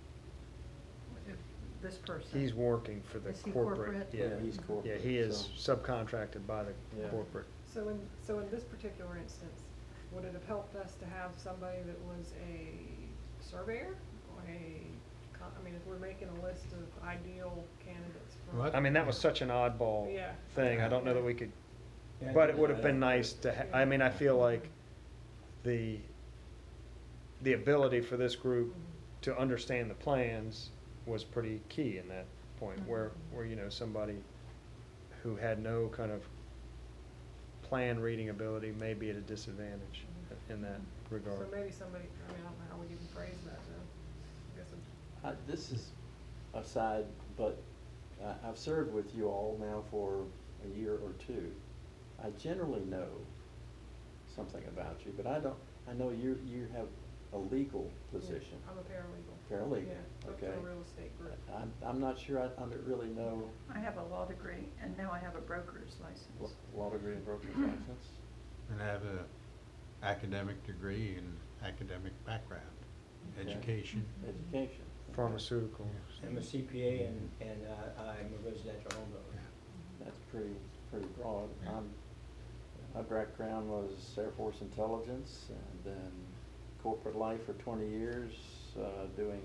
this person. He's working for the Is he corporate. corporate? Yeah, he's corporate. Yeah, he is so- subcontracted by the Yeah. corporate. So in this particular instance, would it have helped us to have somebody that was a surveyor or I mean, if we're making a list of ideal candidates for. What? I mean, that was such an oddball Yeah. thing, I don't know that we could, Yeah, but it would have been nice to, I mean, I feel like the ability for this group Mhm. to understand the plans was pretty key in that point, Mhm. where, you know, somebody who had no kind of plan reading ability may be at a disadvantage in that regard. So maybe somebody, I mean, I don't know how we even phrase that though. I guess This is aside, but I've served with you all now for a year or two. I generally know something about you, but I know you have a legal position. I'm a paralegal. Paralegal, Yeah, work for okay. a real estate group. I'm not sure I really know I have a law degree, and now I have a broker's license. law degree and broker's license. And have a academic degree and academic background, Okay. education. Education. Pharmaceutical. I'm a CPA and I'm a residential home builder. That's pretty broad. My background was Air Force intelligence and then corporate life for 20 years, doing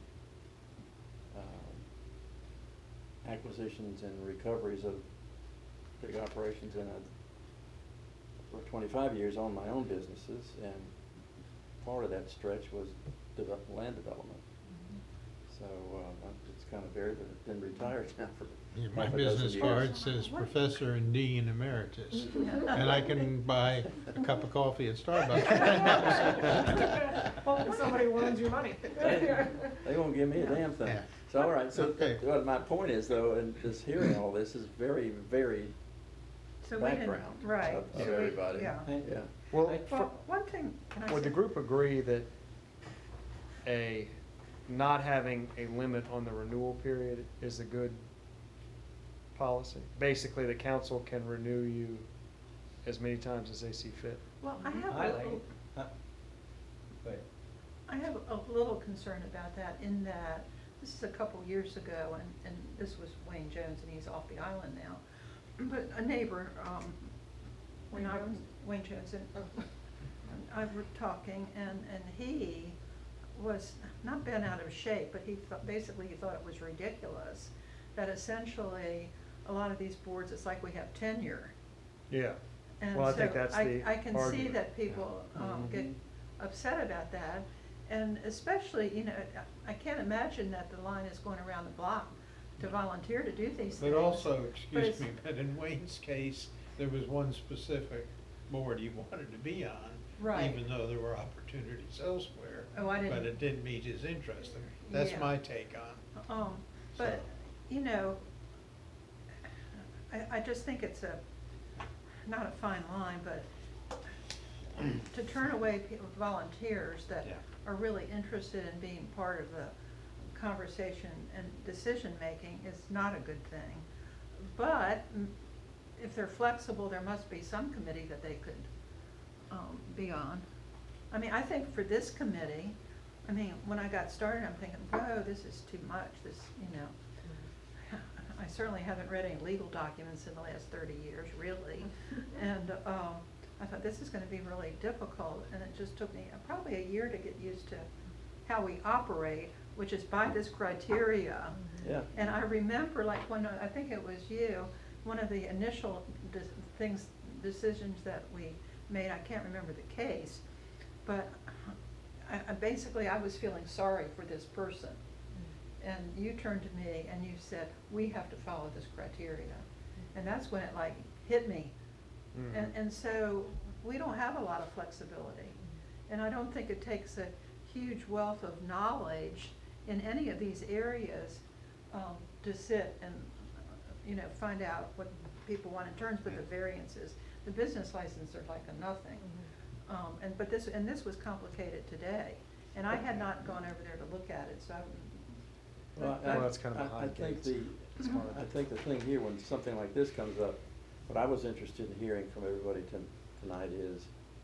acquisitions and recoveries of big operations, and for 25 years owned my own businesses, and part of that stretch was land development. So it's kind of varied, but I've been retired now for My half a dozen business years. card says Professor and Dean Emeritus, and I can buy a cup of coffee at Starbucks. Well, if somebody loans you money. They won't give me a damn thing. Yeah. So, all right, so Okay. what my point is though, and just hearing all this is very, very So we didn't- background right, of so we- everybody. yeah. Yeah. Well, Well, one thing, can I would the say- group agree that not having a limit on the renewal period is a good policy? Basically, the council can renew you as many times as they see fit. Well, I have I a like little, it. But I have a little concern about that in that this is a couple years ago, and this was Wayne Jones, and he's off the island now. But a neighbor, when I was, Wayne Jones, and I were talking, and he was not bent out of shape, but he basically he thought it was ridiculous that essentially a lot of these boards, it's like we have tenure. Yeah. And Well, I think so that's the I can see argument. that people get Mhm. upset about that, and especially, you know, I can't imagine that the line is going around the block to volunteer to do these things. But also, But excuse it's- me, but in Wayne's case, there was one specific board he wanted to be on. Right. Even though there were opportunities elsewhere. Oh, I didn't- But it didn't meet his interest, and that's Yeah. my take on. But, So- you know, I just think it's not a fine line, but to turn away volunteers that Yeah. are really interested in being part of the conversation and decision-making is not a good thing. But if they're flexible, there must be some committee that they could be on. I mean, I think for this committee, I mean, when I got started, I'm thinking, whoa, this is too much, this, you know. I certainly haven't read any legal documents in the last 30 years, really. And I thought, this is gonna be really difficult, and it just took me probably a year to get used to how we operate, which is by this criteria. Yeah. And I remember, like, when, I think it was you, one of the initial decisions that we made, I can't remember the case, but basically I was feeling sorry for this person. And you turned to me and you said, we have to follow this criteria. And that's when it like hit me. Mhm. And so we don't have a lot of flexibility. And I don't think it takes a huge wealth of knowledge in any of these areas to sit and, find out what people want in terms of the variances. The business license are like a nothing. But this was complicated today. And I had not gone over there to look at it, so Well, Well, that's kind of I behind think gates. It's hard. I think the thing here, when something like this comes up, what I was interested in hearing from everybody tonight is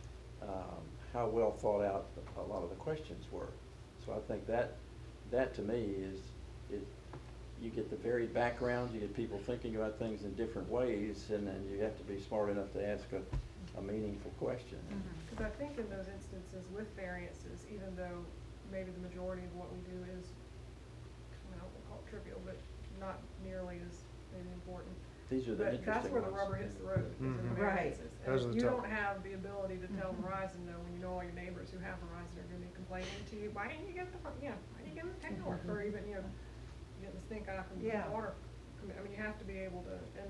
how well thought out a lot of the questions were. So I think that to me is, you get the varied backgrounds, you get people thinking about things in different ways, and then you have to be smart enough to ask a meaningful question. Because I think in those instances with variances, even though maybe the majority of what we do is, I don't wanna call it trivial, but not nearly as maybe important. These are the But interesting that's where the ones. rubber hits the road, is in the Mhm. Right. variances. Those And are the you tough- don't have the ability to tell Mhm. Verizon, though, when you know all your neighbors who have Verizon are gonna be complaining to you, why didn't you get why didn't you get the paperwork, or even, getting the stink eye from the Yeah. water. I mean, you have to be able to, and,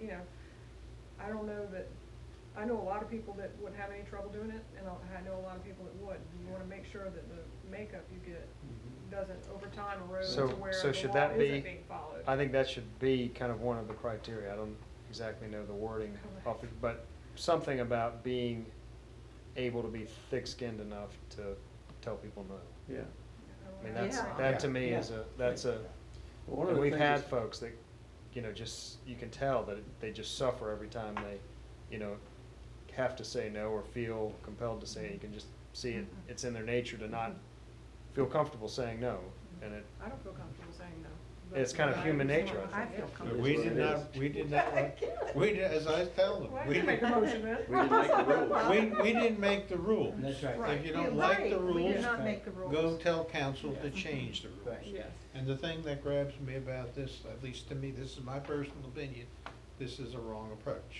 I don't know that, I know a lot of people that wouldn't have any trouble doing it, and I know a lot of people that would. You wanna make sure that the makeup you get doesn't over time erode to So, where so the should law that isn't be, being followed. I think that should be kind of one of the criteria. I don't exactly know the wording off it, but something about being able to be thick-skinned enough to tell people no. Yeah. I mean, that's, Yeah. that to me Yeah. is that's a, Well, one of and the we've things had is- folks that, just, you can tell that they just suffer every time they, have to say no or feel compelled to say it. You can just see it, it's in their nature to not feel comfortable saying no, and I don't feel comfortable saying no. but- it's kind of but human understand nature, what I you're think. I saying. feel But comfortable. we It is did what it not, is. we did not, we did, as I tell them, Well, we you can make a didn't, motion then. We didn't make the rules. we didn't make the rules. That's right. Right. If you don't Yeah, like right. the We rules, did not make the rules. go tell council to Yes. change the rules. Right. Yes. And the thing that grabs me about this, at least to me, this is my personal opinion, this is a wrong approach.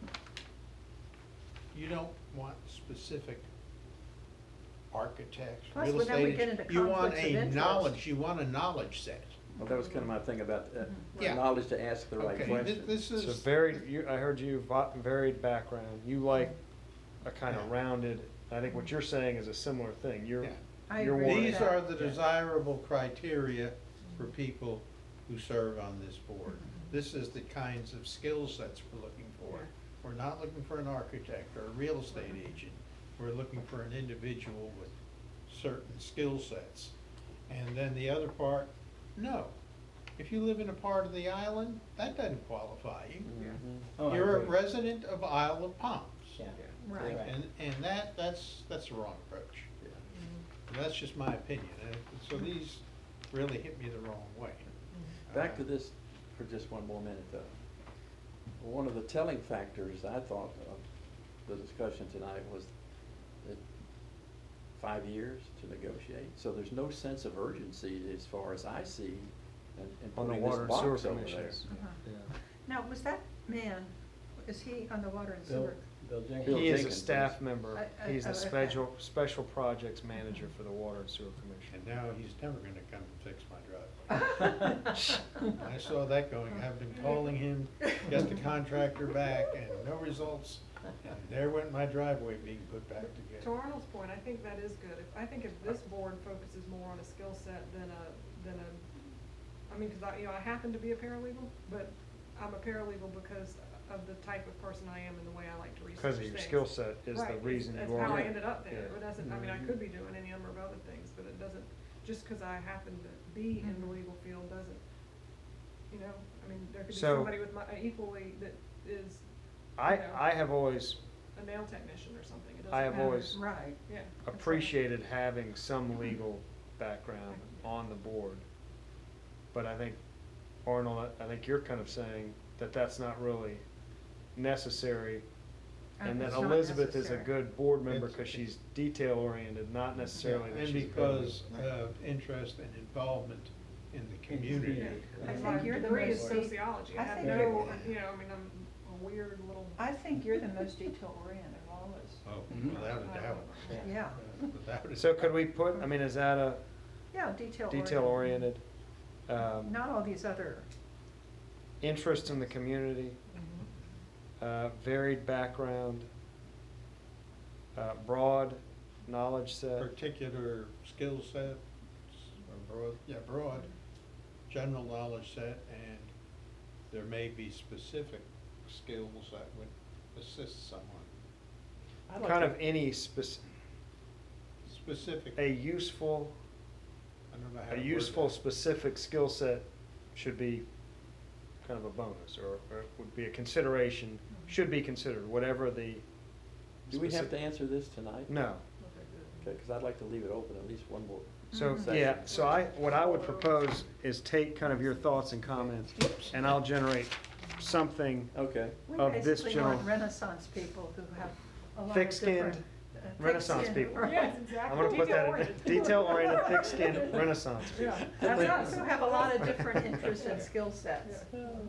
You don't want specific architects, Plus, real well, then we estate get agents. into You want conflicts of a interest. knowledge, you want a knowledge set. Well, that was kind of my thing about Yeah. knowledge to ask the right Okay, question. this So is, I heard you, varied background. You like a kind of Yeah. rounded, I think what you're saying is a similar thing. You're Yeah. I you're agree with wanting- these that. are the desirable criteria for people who serve on this board. This is the kinds of skill sets we're looking for. Yeah. We're not looking for an architect or a real estate agent. We're looking for an individual with certain skill sets. And then the other part, no. If you live in a part of the island, that doesn't qualify you. Mhm. Oh, I You're a agree. resident of Isle of Palms. Yeah. Right. And that's the wrong approach. Yeah. And that's just my opinion, and so these really hit me the wrong way. Back to this for just one more minute, though. One of the telling factors, I thought, of the discussion tonight was that 5 years to negotiate. So there's no sense of urgency as far as I see in on the putting water this and sewer box over there. commissions. Uh-huh. Yeah. Now, was that man, is he on the water and Bill, sewer? Bill Jenkins. Bill He is a Jenkins staff is- member. He's the okay. special projects manager for the Water and Sewer Commission. And now he's never gonna come and fix my driveway. I saw that going, I've been calling him, got the contractor back, and no results, and there went my driveway being put back To together. Arnold's point, I think that is good. I think if this board focuses more on a skill set than I mean, cause I happen to be a paralegal, but I'm a paralegal because of the type of person I am and the way I like to research Because of your things. skill set is the Right, reason that's you are. how I ended up there. Yeah. It doesn't, I mean, I could be doing any number of other things, but it doesn't, just cause I happen to be in the Mhm. legal field doesn't, I mean, there could be So- somebody with my, equally that is I have always a nail technician or something. It doesn't I have matter. always Right. Yeah. that's right. appreciated having some legal background on the board. But I think Arnold, I think you're kind of saying that that's not really necessary, and that It's not Elizabeth is a necessary. good board member It's- because she's detail-oriented, not necessarily that And she's a because good of interest and involvement in the community. I My think you're the degree is most de- sociology, I I have think no, you're- you know, I mean, I'm a weird little. I think you're the most detail-oriented of all of us. Oh, Mhm. without a doubt. Yeah, Without a So could doubt. we put, I mean, is that a yeah, detail-oriented. detail-oriented? Not all these other. Interest in the community, varied background, broad knowledge set. Particular skill sets, or broad, general knowledge set, and there may be specific skills that would assist someone. I'd like Kind to- of any Specific, a useful, I don't know how a to word useful that. specific skill set should be kind of a bonus, or would be a consideration, should be considered, whatever the. Do we have specific- to answer this tonight? No. Okay, good. Okay, because I'd like to leave it open at least one more. So, Mhm. yeah, so what I would propose is take kind of your thoughts and comments, and I'll generate something Okay. We of this basically general. want Renaissance people who have a lot of Thick-skinned different, Renaissance thick-skinned, people. right. Yes, exactly. I'm gonna put that in, Detail-oriented. detail-oriented, thick-skinned Renaissance people. Yeah, That's that's us, us. who have a lot of different interests and skill sets.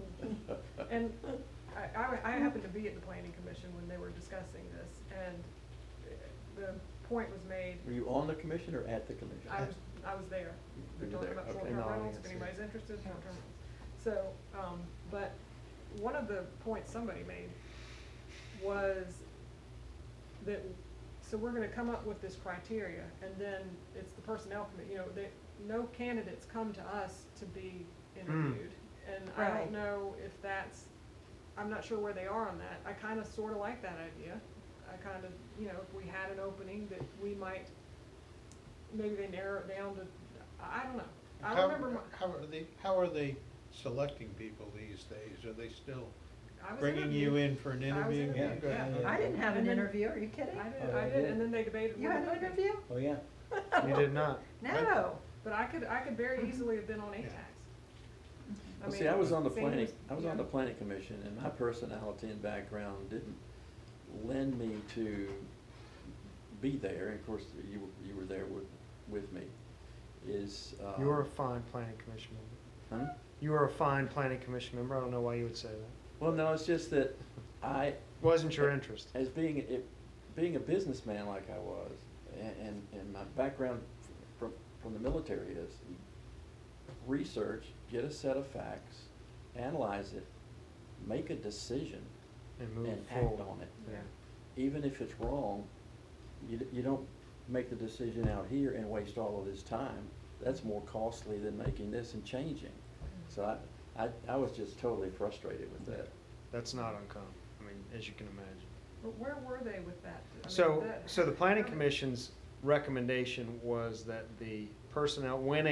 And I happened to be at the planning commission when they were discussing this, and the point was made, Were you on the commission or at the commission? I was there. They're You were talking there, about okay. short-term In the rentals, if audience, yeah. anybody's interested, short-term rentals. So, but one of the points somebody made was that, so we're gonna come up with this criteria, and then it's the personnel committee, you know, no candidates come to us to be interviewed. And I Right. don't know if that's, I'm not sure where they are on that. I kinda sorta like that idea. I kinda, you know, if we had an opening that we might, maybe they narrow it down to, I don't know. I How- remember my, How are they selecting people these days? Are they still I was bringing you interviewed. in for an I was interview? interviewed, Yeah. yeah. I didn't have an And then- interview, are you kidding? I Oh, did, yeah. and then they debated. You what had an to do. interview? Oh, yeah. You did not. No. But I could very easily have been on ATAX. Well, see, I was on the same planning, as- I was yeah. on the planning commission, and my personality and background didn't lend me to be there. And of course, you were there with me, is. You were a fine planning commission member. Huh? You were a fine planning commission member. I don't know why you would say that. Well, no, it's just that I, Wasn't your interest. as being a businessman like I was, and my background from the military is research, get a set of facts, analyze it, make a decision, And move and forward. act on it. Yeah. Even if it's wrong, you don't make the decision out here and waste all of this time. That's more costly than making this and changing. So I was just totally frustrated with that. That's not uncommon, I mean, as you can imagine. But where were they with that? I mean, So, that- so the planning commission's recommendation was that the personnel, when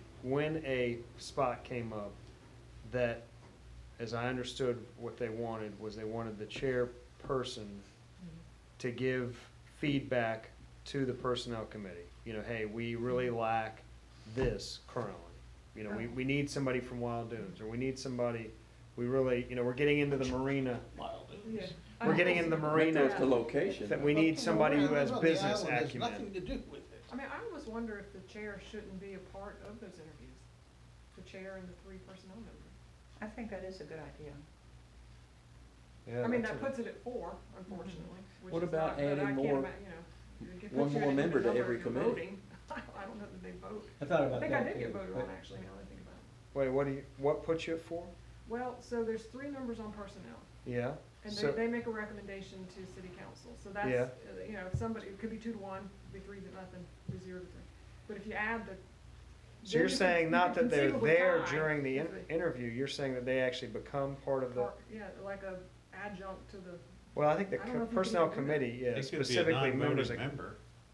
a spot came up, that, as I understood what they wanted, was they wanted the chairperson to give feedback to the personnel committee. You know, hey, we really lack this currently. You know, we need somebody from Wild Dunes, or we need somebody, we really, you know, we're getting into the marina. Yeah. We're getting into the marina. It's the location. That we need somebody who has Well, business the island has acumen. nothing to do with it. I mean, I almost wonder if the chair shouldn't be a part of those interviews, the chair and the 3 personnel members. I think that is a good idea. Yeah, I mean, that's that a- puts it at 4, unfortunately, which What is about not, but I adding can't more- ima- you know, it puts one you at more a member different to number every if you're committee? voting. I don't know that they vote. I thought about I that think I did too, get voted on, but- actually, now that I think about it. Wait, what puts you at 4? Well, so there's 3 members on personnel, Yeah, and so, they make a recommendation to city council, so that's, Yeah. you know, if somebody, it could be 2 to 1, could be 3 to nothing, could be 0 to 3. But if you add the. so you're then you saying could- not you that could they're conceivably there tie during the if they- interview, you're saying that they actually become part of the, Yeah, like a adjunct to the, well, I think the I don't know if you can personnel even do that. committee, yeah, It could be a specifically members non-voting of. member.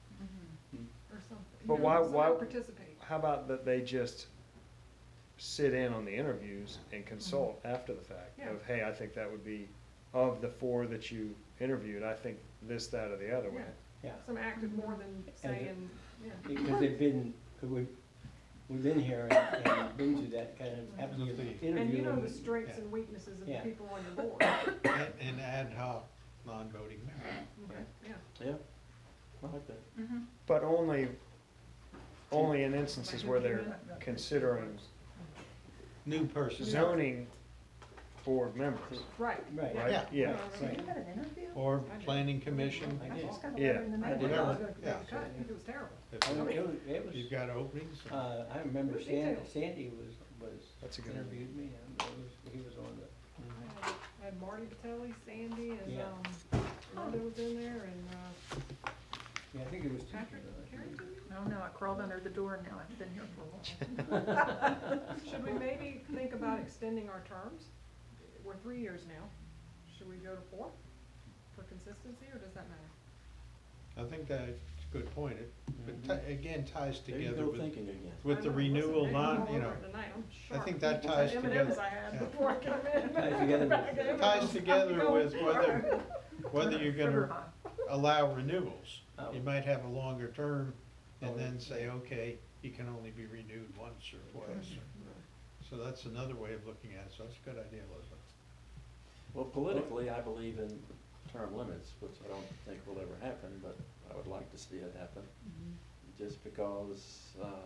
or something. But You know, why- somebody why- participate. How about that they just sit in on the interviews and consult after the fact? Yeah. Of, hey, I think that would be, of the 4 that you interviewed, I think this, that, or the other Yeah, one. Yeah. some active more than saying, yeah. Because they've been, 'cause we've been here and been through that kind of, after you interview And you know them the strengths yeah. and weaknesses of the Yeah. people on your board. And ad hoc, non-voting member. Okay, yeah. Yeah, I like that. Mhm. But only in instances where they're considering New person. zoning board members. Right. Right. Right, Yeah. yeah. So you had an interview? Or planning commission. I did. just got a Yeah. letter in the I mail. did. Whatever. I was gonna Yeah. make the cut, I think it was terrible. If I mean, it was, you've got openings. I remember Good details. Sandy was, That's a good interviewed me, and he was on the, I had Marty Patelli, Sandy, and, Yeah. Linda was in there, and, yeah, I think it was two. Patrick people, I think. Carrington? Oh, no, I crawled under the door now. I've been here for a while. Should we maybe think about extending our terms? We're 3 years now. Should we go to 4 for consistency, or does that matter? I think that's a good point. It, Mm-hmm. but again, ties There you together go with, thinking again. with I the know, renewal, listen, maybe I'm non, all you over know. it tonight. I'm I sharp. think that Those ties M&Ms together. I had Yeah. before I come in. Ties together with- M&Ms. Ties together with whether you're Sugar gonna high. allow renewals. Oh. You might have a longer term Oh, and then say, okay, you can only be renewed once or twice. So that's another way of looking at it, so that's a good idea, Elizabeth. Well, politically, I believe in term limits, which I don't think will ever happen, but I would like to see it happen. Just because,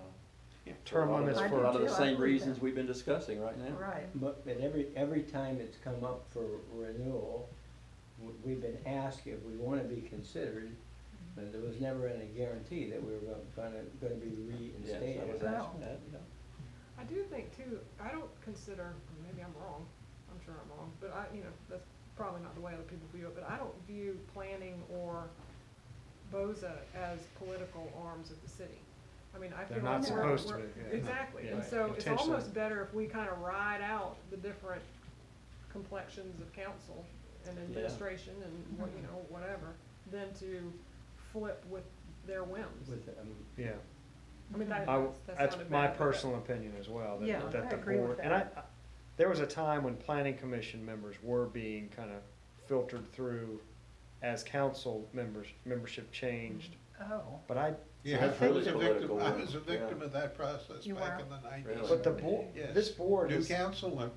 Term limits I for a lot of do the too, I same believe reasons that. we've been discussing right now. Right. But every time it's come up for renewal, we've been asked if we wanna be considered, but there was never any guarantee that we were gonna be Yes, reinstated. I was asking that, yeah. I do think too, I don't consider, maybe I'm wrong, I'm sure I'm wrong, but that's probably not the way other people view it, but I don't view planning or BOZA as political arms of the city. I mean, I They're feel not like supposed to we're, be, yeah. exactly, and Right. so it's Intentionally. almost better if we kind of ride out the different complexions of council and administration and what, whatever, than to flip with their whims. With, Yeah. I mean, that That's sounded my bad, but- personal opinion as well, Yeah, that I the agree with board, and that. there was a time when planning commission members were being kind of filtered through as council membership changed, Oh, but I Yeah, I I think was a victim, political I work, was a victim yeah. of that process You back were? in the nineties. Really? but the board, Yes. this board New is, council went,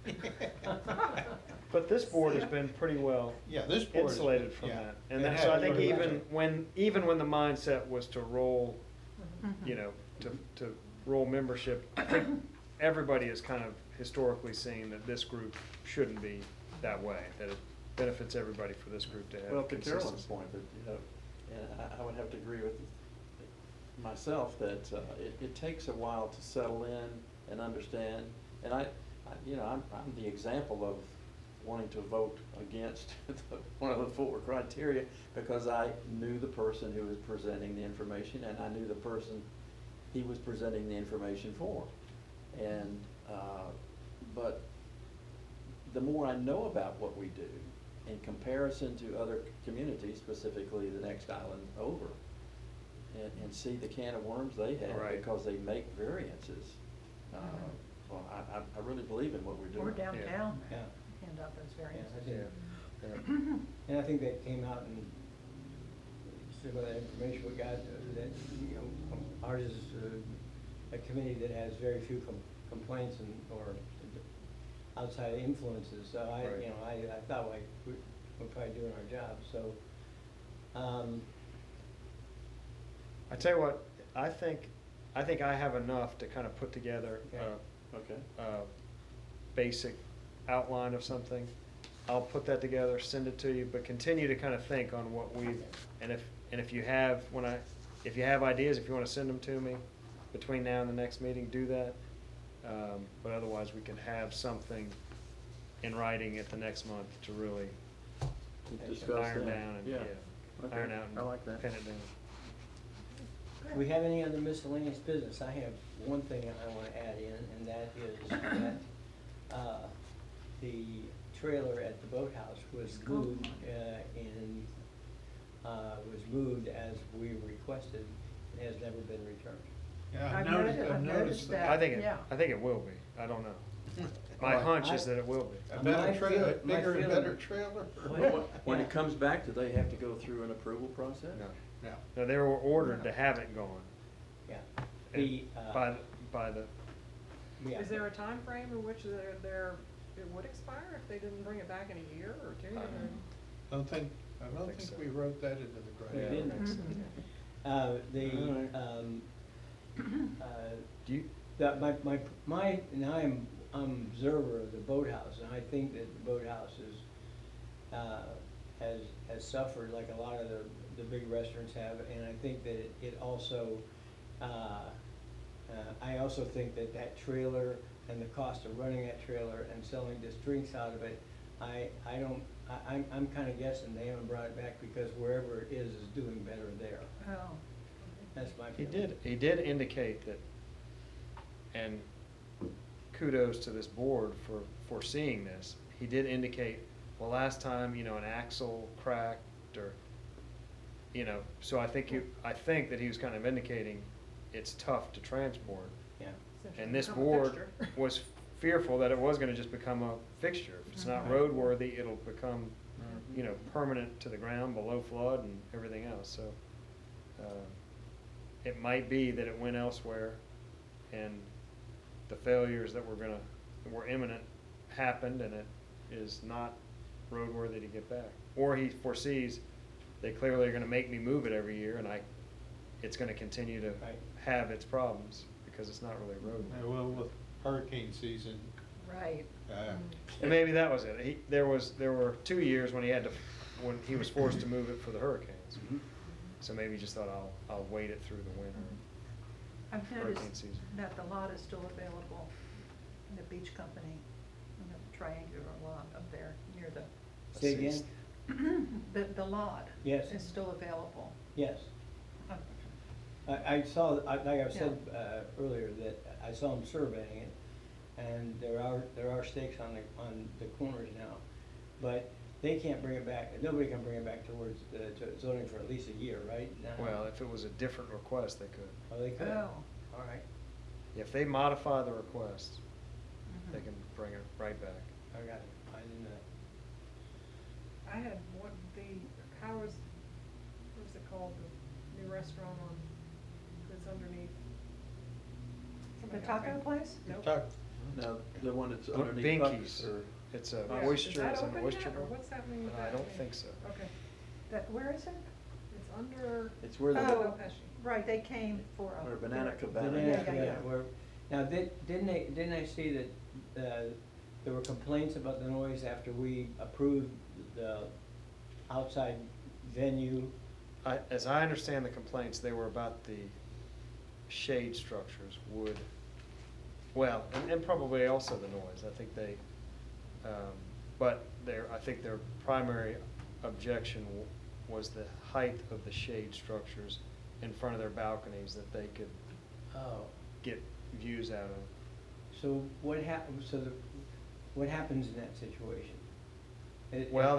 but this board has been pretty well yeah, this board. is- insulated from yeah. that. And It that, so I has think been. even when the mindset was to roll, mhm. you know, to roll membership, I think everybody is kind of historically seeing that this group shouldn't be that way, that it benefits everybody for this group to Well, have to Carolyn's consistency. point, that, and I would have to agree with myself that, it takes a while to settle in and understand. And I'm the example of wanting to vote against one of the 4 criteria because I knew the person who was presenting the information and I knew the person he was presenting the information for. And, but the more I know about what we do in comparison to other communities, specifically the next island over, and see the can of worms they have Right. because they make variances, well, I really believe in what we're doing. Or downtown, yeah. hand out those Yeah, variances. I think, Yeah. and I think that came out in some of the information we got, that, ours is a committee that has very few complaints or outside influences, so Right. I felt like we're probably doing our job, so, I tell you what, I think I have enough to kind of put together Okay. Okay. a basic outline of something. I'll put that together, send it to you, but continue to kind of think on what we've, and if you have, if you have ideas, if you want to send them to me between now and the next meeting, do that. But otherwise, we can have something in writing at the next month to really Discuss iron that. down and, Yeah. yeah, Okay. iron out I like that. and pin it down. do we have any other miscellaneous business? I have one thing I want to add in, and that is that, the trailer at the boathouse was moved, was moved as we requested, and has never been returned. Yeah, I've I've noticed that. I think yeah. it will be, I don't know. My Well, hunch I- is that it will be. A My better trailer, feel- my bigger and feeling- better trailer? When it comes back, do they have to go through an approval process? No. No. No, they were ordered to have it gone. Yeah. And The, by, by the, Yeah. Is there a time frame in which it would expire if they didn't bring it back in a year or two? or- I don't think think so. we wrote that into the We grant. didn't. do you, That now I'm observer of the boathouse, and I think that the boathouse has suffered like a lot of the big restaurants have, and I think that it also, I also think that trailer and the cost of running that trailer and selling just drinks out of it, I'm kinda guessing they haven't brought it back because wherever it is doing better there. Oh, That's my he feeling. he did indicate that, and kudos to this board for foreseeing this. He did indicate, well, last time, you know, an axle cracked or, you know, so I think that he was kind of indicating it's tough to transport. Yeah. Essentially And this become a board fixture. was fearful that it was gonna just become a fixture. If it's not Mhm. roadworthy, it'll become, you know, permanent to the ground, below flood and everything else, so. It might be that it went elsewhere and the failures that were imminent happened and it is not roadworthy to get back. Or he foresees, they clearly are gonna make me move it every year and it's gonna continue to Right. have its problems because it's not really roadworthy. Well, with hurricane season, right. And maybe that was it. There were 2 years when when he was forced to move it for the hurricanes. Mhm. So maybe he just thought I'll wait it through the winter. I've Hurricane noticed season. that the lot is still available in the beach company, in the triangular lot up there near the, Say again? the lot. Yes. Is still available. Yes. Uh, I saw, like I said earlier, that I saw them surveying it, and there are stakes on the corners now, but they can't bring it back, nobody can bring it back towards, to zoning for at least a year, right? Now? Well, if it was a different request, they could. Oh, they could? Oh. All right, If they modify the request, they Mhm. can bring it right back. I got it, I didn't know. I had what was it called, the new restaurant that's underneath? The Somebody got taco me. place? Nope. No, the one that's Well, underneath Binky's. Bucks or. It's a Yeah, oyster, is that it's an open oyster yet, or bar. what's happening with I that? don't think so. Okay, That, where is it? it's under. It's where Oh, the, Pesci. right, they came for a. Or Banana Cabana. Didn't Yeah, ask yeah, that, yeah. Now, didn't I see that, there were complaints about the noise after we approved the outside venue? As I understand the complaints, they were about the shade structures, wood, well, and probably also the noise. I think but I think their primary objection was the height of the shade structures in front of their balconies that they could Oh, get views out of. so what what happens in that situation? Well,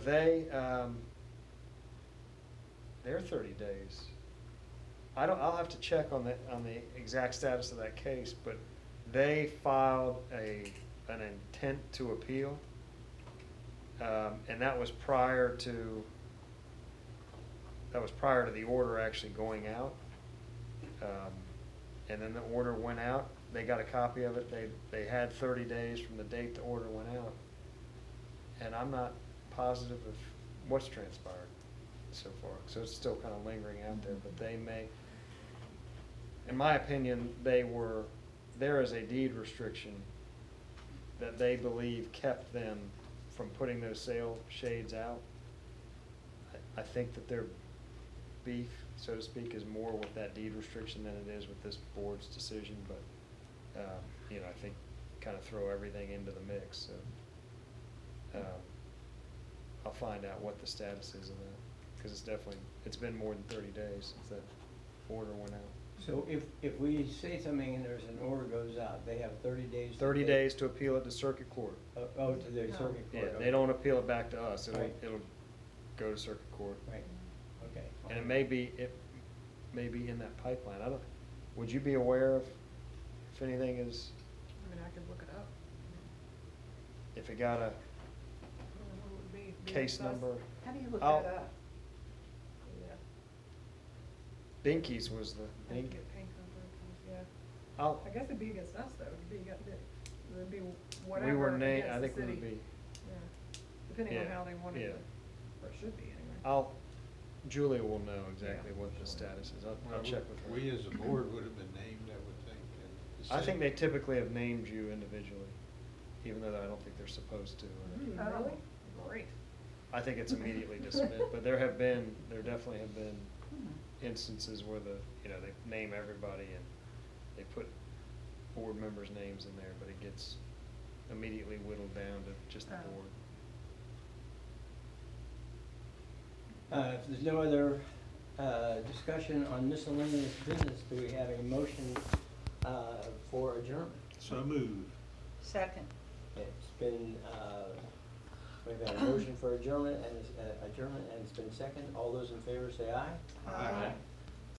they're 30 days. I'll have to check on the exact status of that case, but they filed an intent to appeal. And that was prior to the order actually going out. And then the order went out, they got a copy of it, they had 30 days from the date the order went out. And I'm not positive of what's transpired so far, so it's still kind of lingering out there, but they may, in my opinion, there is a deed restriction that they believe kept them from putting those sail shades out. I think that their beef, so to speak, is more with that deed restriction than it is with this board's decision, but, I think kind of throw everything into the mix, so. I'll find out what the status is of that, because it's been more than 30 days since that order went out. So if we say something and there's an order goes out, they have 30 days? 30 days to appeal it to circuit court. Oh, to the circuit Yeah, court? they don't appeal it back to us, Right. it'll go to circuit court. Right, okay. And it may be in that pipeline, would you be aware of if anything is, I mean, I could look it up. if it got a I don't know what would be case assessed. number? How do you look I'll- that up? Yeah. Binky's was the, I have to get paint numbers, yeah. I'll, I guess it'd be against us though, it'd be we whatever were against named, I the think we city. would be, Yeah, depending on Yeah, how they wanted yeah. to, or it should be anyway. Julia will know exactly Yeah, what the sure. status is. I'll Well, check with her. We as a board would have been named, I would think. And the I think city- they typically have named you individually, even though I don't think they're supposed to. Mm, really? Great. I think it's immediately dismissed, but there definitely have been Hmm. instances where they name everybody and they put board members' names in there, but it gets immediately whittled down to just the Oh. board. If there's no other discussion on miscellaneous business, do we have a motion for adjournment? So move. Second. It's been, we've got a motion for adjournment and it's been second. All those in favor say aye. Aye.